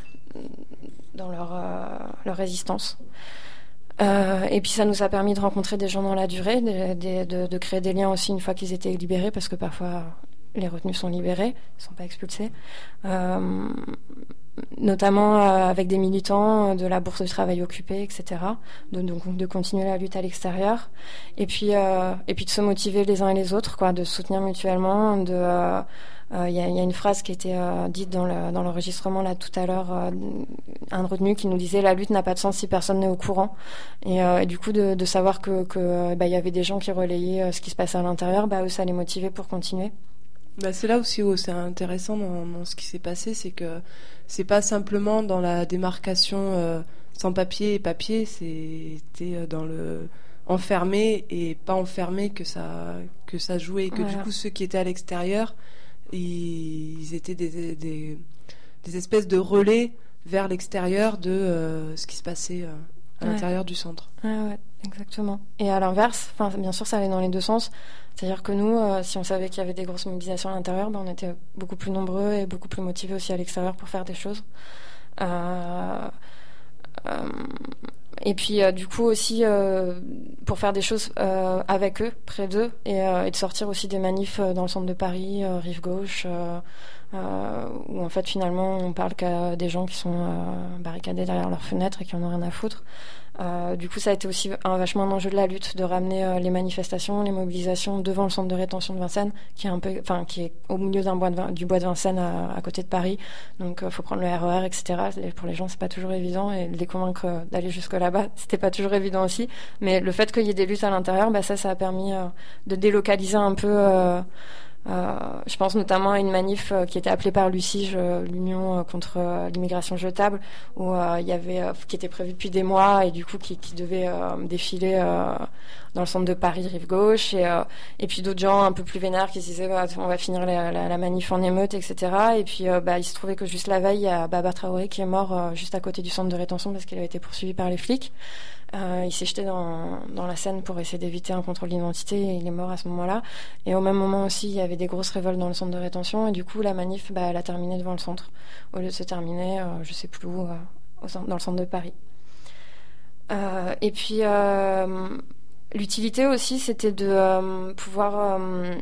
dans leur euh, leur résistance. Euh, et puis ça nous a permis de rencontrer des gens dans la durée, de, de, de, de créer des liens aussi une fois qu'ils étaient libérés, parce que parfois les retenus sont libérés, ils sont pas expulsés. Euh, notamment euh, avec des militants de la bourse de travail occupée, et cetera. De, donc de continuer la lutte à l'extérieur, et puis euh, et puis de se motiver les uns et les autres, quoi, de se soutenir mutuellement. De euh, il euh, y, a, y a une phrase qui était euh, dite dans, le, dans l'enregistrement là tout à l'heure, euh, un retenu qui nous disait la lutte n'a pas de sens si personne n'est au courant. Et, euh, et du coup de, de savoir que que bah il y avait des gens qui relayaient euh, ce qui se passait à l'intérieur, bah eux ça les motivait pour continuer. Bah c'est là aussi où c'est intéressant dans, dans ce qui s'est passé, c'est que c'est pas simplement dans la démarcation euh, sans papier et papier, c'était dans le enfermé et pas enfermé que ça que ça jouait, et que voilà. Du coup ceux qui étaient à l'extérieur, ils, ils étaient des, des des espèces de relais vers l'extérieur de euh, ce qui se passait euh, à ouais. l'intérieur du centre. Ouais, ouais, exactement. Et à l'inverse, enfin bien sûr ça allait dans les deux sens. C'est-à-dire que nous, euh, si on savait qu'il y avait des grosses mobilisations à l'intérieur, ben on était beaucoup plus nombreux et beaucoup plus motivés aussi à l'extérieur pour faire des choses. Euh, euh, et puis euh, du coup aussi euh, pour faire des choses euh, avec eux, près d'eux, et, euh, et de sortir aussi des manifs dans le centre de Paris, euh, rive gauche, euh, euh, où en fait finalement on parle qu'à des gens qui sont euh, barricadés derrière leurs fenêtres et qui en ont rien à foutre. Euh, du coup, ça a été aussi un vachement un enjeu de la lutte, de ramener euh, les manifestations, les mobilisations devant le centre de rétention de Vincennes, qui est un peu, enfin, qui est au milieu d'un bois de, du bois de Vincennes à, à côté de Paris. Donc, euh, faut prendre le R E R, et cetera. Et pour les gens, c'est pas toujours évident, et les convaincre euh, d'aller jusque là-bas, c'était pas toujours évident aussi. Mais le fait qu'il y ait des luttes à l'intérieur, bah ça, ça a permis euh, de délocaliser un peu. Euh, Euh, je pense notamment à une manif euh, qui était appelée par l'U C I J, euh, l'Union euh, contre euh, l'immigration jetable, où euh, il y avait, euh, qui était prévue depuis des mois et du coup qui, qui devait euh, défiler euh, dans le centre de Paris, rive gauche, et euh, et puis d'autres gens un peu plus vénères qui se disaient bah, on va finir la, la, la manif en émeute, et cetera. Et puis euh, bah il se trouvait que juste la veille, il y a Baba Traoré qui est mort euh, juste à côté du centre de rétention parce qu'il avait été poursuivi par les flics. Euh, il s'est jeté dans, dans la Seine pour essayer d'éviter un contrôle d'identité et il est mort à ce moment-là. Et au même moment aussi, il y avait des grosses révoltes dans le centre de rétention et du coup, la manif, bah, elle a terminé devant le centre au lieu de se terminer, euh, je sais plus où, euh, au centre, dans le centre de Paris. Euh, et puis, euh, l'utilité aussi, c'était de euh, pouvoir euh,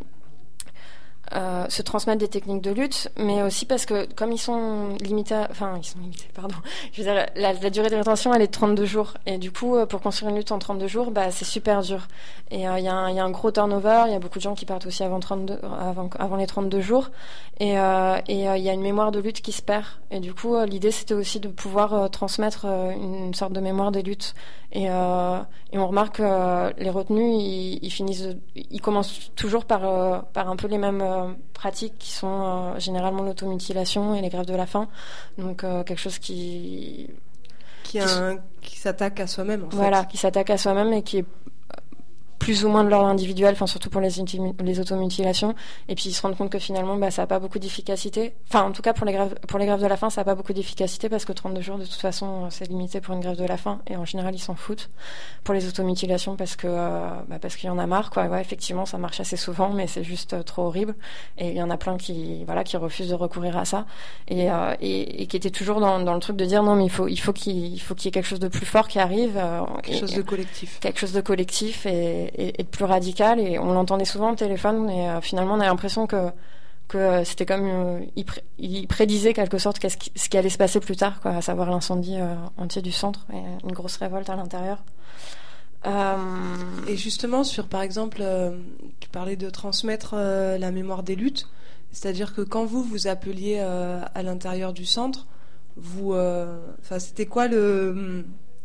euh, se transmettre des techniques de lutte, mais aussi parce que comme ils sont limités, enfin ils sont limités, pardon. Je veux dire, la, la durée de rétention elle est de trente-deux jours, et du coup pour construire une lutte en trente-deux jours, bah c'est super dur. Et il euh, y, y a un gros turnover, il y a beaucoup de gens qui partent aussi avant trente-deux, avant, avant les trente-deux jours, et euh, et il euh, y a une mémoire de lutte qui se perd. Et du coup euh, l'idée c'était aussi de pouvoir euh, transmettre euh, une sorte de mémoire des luttes. Et, euh, et on remarque que euh, les retenus, ils, ils finissent, ils commencent toujours par euh, par un peu les mêmes euh, pratiques qui sont euh, généralement l'automutilation et les grèves de la faim. Donc euh, quelque chose qui qui, a un, qui s'attaque à soi-même. En voilà, fait. qui s'attaque à soi-même et qui est plus ou moins de l'ordre individuel, enfin surtout pour les, intimi- les automutilations, et puis ils se rendent compte que finalement bah, ça n'a pas beaucoup d'efficacité, enfin en tout cas pour les grèves, pour les grèves de la faim ça n'a pas beaucoup d'efficacité parce que trente-deux jours de toute façon c'est limité pour une grève de la faim et en général ils s'en foutent. Pour les automutilations parce que euh, bah, parce qu'il y en a marre quoi, ouais, effectivement ça marche assez souvent mais c'est juste euh, trop horrible et il y en a plein qui voilà qui refusent de recourir à ça et, euh, et, et qui étaient toujours dans, dans le truc de dire non mais il faut il faut qu'il, il faut qu'il y ait quelque chose de plus fort qui arrive, euh, quelque et, chose de collectif quelque chose de collectif et Et, et de plus radical et on l'entendait souvent au téléphone et euh, finalement on a l'impression que que euh, c'était comme euh, il, pré- il prédisait quelque sorte qu'est-ce qui, ce qui allait se passer plus tard quoi, à savoir l'incendie euh, entier du centre et une grosse révolte à l'intérieur. Euh... Et justement sur par exemple euh, tu parlais de transmettre euh, la mémoire des luttes, c'est-à-dire que quand vous vous appeliez euh, à l'intérieur du centre, vous enfin euh, c'était quoi le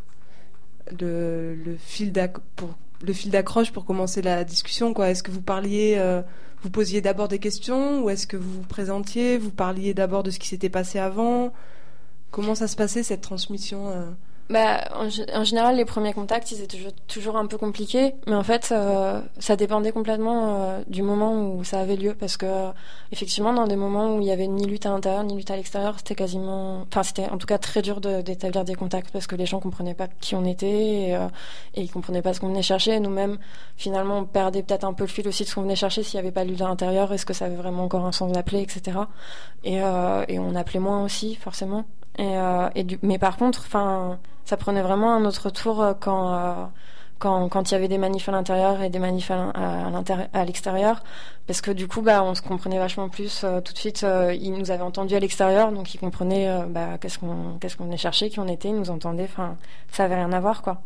le, le fil d'ac- pour le fil d'accroche pour commencer la discussion quoi. Est-ce que vous parliez euh, vous posiez d'abord des questions ou est-ce que vous vous présentiez, vous parliez d'abord de ce qui s'était passé avant? Comment ça se passait cette transmission euh... Bah, en, en général, les premiers contacts, ils étaient toujours, toujours un peu compliqués, mais en fait, euh, ça dépendait complètement euh, du moment où ça avait lieu, parce que euh, effectivement, dans des moments où il y avait ni lutte à l'intérieur ni lutte à l'extérieur, c'était quasiment, enfin, c'était en tout cas très dur de, d'établir des contacts, parce que les gens comprenaient pas qui on était et, euh, et ils comprenaient pas ce qu'on venait chercher. Et nous-mêmes, finalement, on perdait peut-être un peu le fil aussi de ce qu'on venait chercher s'il y avait pas de lutte à l'intérieur. Est-ce que ça avait vraiment encore un sens d'appeler, et cetera. Et, euh, et on appelait moins aussi, forcément. Et, euh, et du, mais par contre, enfin, ça prenait vraiment un autre tour quand euh, quand quand il y avait des manifs à l'intérieur et des manifs à, à, à l'extérieur, parce que du coup, bah, on se comprenait vachement plus euh, tout de suite. Euh, ils nous avaient entendus à l'extérieur, donc ils comprenaient euh, bah, qu'est-ce qu'on qu'est-ce qu'on venait chercher, qui on était, ils nous entendaient. Enfin, ça avait rien à voir, quoi.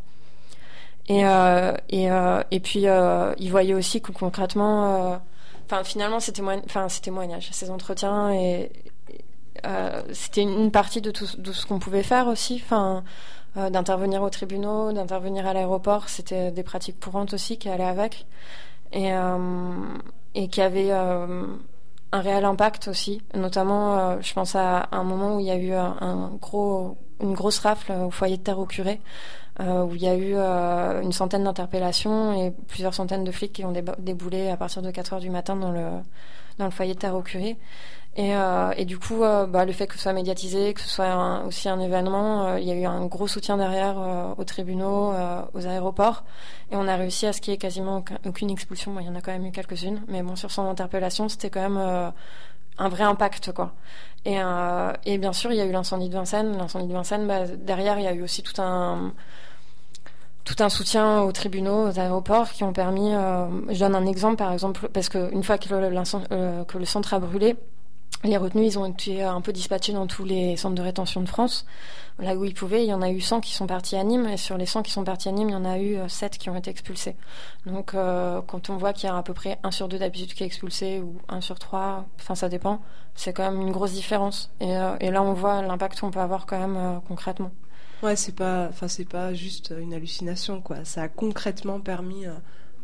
Et euh, et euh, et puis euh, ils voyaient aussi que concrètement, enfin, euh, finalement, ces témoignages, enfin, ces témoignages, ces entretiens et Euh, c'était une partie de tout de ce qu'on pouvait faire aussi, enfin euh, d'intervenir aux tribunaux, d'intervenir à l'aéroport, c'était des pratiques courantes aussi qui allaient avec et euh, et qui avaient euh, un réel impact aussi, notamment euh, je pense à un moment où il y a eu un, un gros une grosse rafle au foyer de terre au curé, euh, où il y a eu euh, une centaine d'interpellations et plusieurs centaines de flics qui ont déba- déboulé à partir de quatre heures du matin dans le dans le foyer de terre au curé. Et, euh, et du coup, euh, bah, le fait que ce soit médiatisé, que ce soit un, aussi un événement, euh, il y a eu un gros soutien derrière euh, aux tribunaux, euh, aux aéroports, et on a réussi à ce qu'il y ait quasiment aucun, aucune expulsion. Bon, il y en a quand même eu quelques-unes, mais bon, sur cent interpellations, c'était quand même euh, un vrai impact, quoi. Et, euh, et bien sûr, il y a eu l'incendie de Vincennes. L'incendie de Vincennes, bah, derrière, il y a eu aussi tout un tout un soutien aux tribunaux, aux aéroports, qui ont permis. Euh, je donne un exemple, par exemple, parce que une fois que le, euh, que le centre a brûlé, les retenus, ils ont été un peu dispatchés dans tous les centres de rétention de France, là où ils pouvaient. Il y en a eu cent qui sont partis à Nîmes, et sur les cent qui sont partis à Nîmes, il y en a eu sept qui ont été expulsés. Donc, euh, quand on voit qu'il y a à peu près un sur deux d'habitude qui est expulsé, ou un sur trois, enfin ça dépend, c'est quand même une grosse différence. Et, euh, et là, on voit l'impact qu'on peut avoir quand même euh, concrètement. Ouais, c'est pas, enfin c'est pas juste une hallucination, quoi. Ça a concrètement permis euh,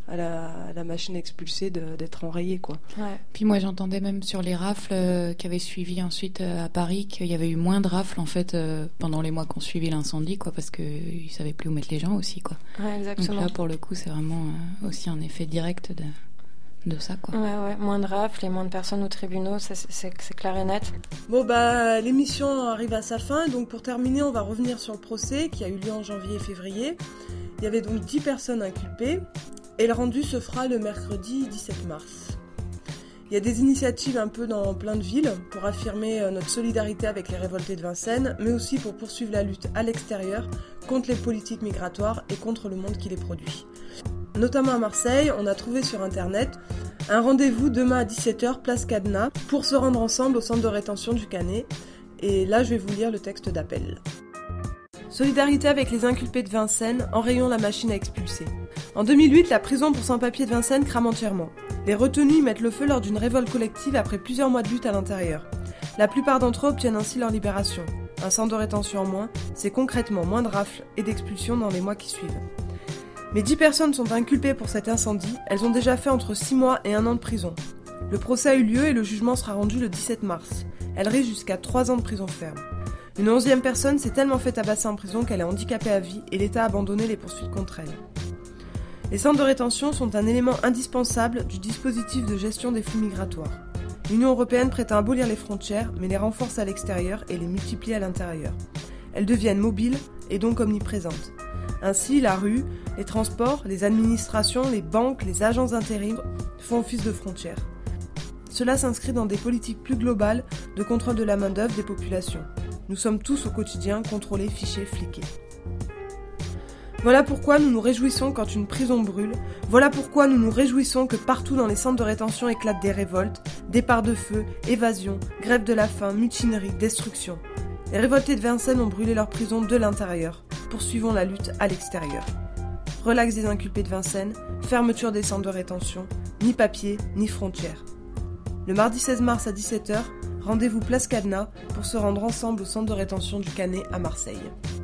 à la, à la machine expulsée de, d'être enrayée, quoi. Ouais. Puis moi j'entendais même sur les rafles euh, qui avaient suivi ensuite euh, à Paris qu'il y avait eu moins de rafles en fait euh, pendant les mois qu'on suivi l'incendie, quoi, parce que ils savaient plus où mettre les gens aussi, quoi. Ouais, exactement. Donc là pour le coup c'est vraiment euh, aussi un effet direct de de ça, quoi. Ouais, ouais, moins de rafles et moins de personnes aux tribunaux, ça, c'est, c'est, c'est clair et net. Bon, bah, l'émission arrive à sa fin, donc pour terminer, on va revenir sur le procès qui a eu lieu en janvier et février. Il y avait donc dix personnes inculpées, et le rendu se fera le mercredi dix-sept mars. Il y a des initiatives un peu dans plein de villes pour affirmer notre solidarité avec les révoltés de Vincennes, mais aussi pour poursuivre la lutte à l'extérieur contre les politiques migratoires et contre le monde qui les produit. Notamment à Marseille, on a trouvé sur internet un rendez-vous demain à dix-sept heures, place Cadenas, pour se rendre ensemble au centre de rétention du Canet. Et là, je vais vous lire le texte d'appel. Solidarité avec les inculpés de Vincennes, enrayons la machine à expulser. En deux mille huit, la prison pour sans-papiers de Vincennes crame entièrement. Les retenus y mettent le feu lors d'une révolte collective après plusieurs mois de lutte à l'intérieur. La plupart d'entre eux obtiennent ainsi leur libération. Un centre de rétention en moins, c'est concrètement moins de rafles et d'expulsions dans les mois qui suivent. Mais dix personnes sont inculpées pour cet incendie, elles ont déjà fait entre six mois et un an de prison. Le procès a eu lieu et le jugement sera rendu le dix-sept mars. Elle risque jusqu'à trois ans de prison ferme. Une onzième personne s'est tellement fait tabasser en prison qu'elle est handicapée à vie et l'État a abandonné les poursuites contre elle. Les centres de rétention sont un élément indispensable du dispositif de gestion des flux migratoires. L'Union européenne prétend abolir les frontières, mais les renforce à l'extérieur et les multiplie à l'intérieur. Elles deviennent mobiles et donc omniprésentes. Ainsi, la rue, les transports, les administrations, les banques, les agences d'intérim font office de frontières. Cela s'inscrit dans des politiques plus globales de contrôle de la main-d'œuvre des populations. Nous sommes tous au quotidien contrôlés, fichés, fliqués. Voilà pourquoi nous nous réjouissons quand une prison brûle. Voilà pourquoi nous nous réjouissons que partout dans les centres de rétention éclatent des révoltes, départs de feu, évasions, grève de la faim, mutineries, destruction. Les révoltés de Vincennes ont brûlé leur prison de l'intérieur. Poursuivons la lutte à l'extérieur. Relax des inculpés de Vincennes, fermeture des centres de rétention, ni papier, ni frontières. Le mardi seize mars à dix-sept heures, rendez-vous place Cadenas pour se rendre ensemble au centre de rétention du Canet à Marseille.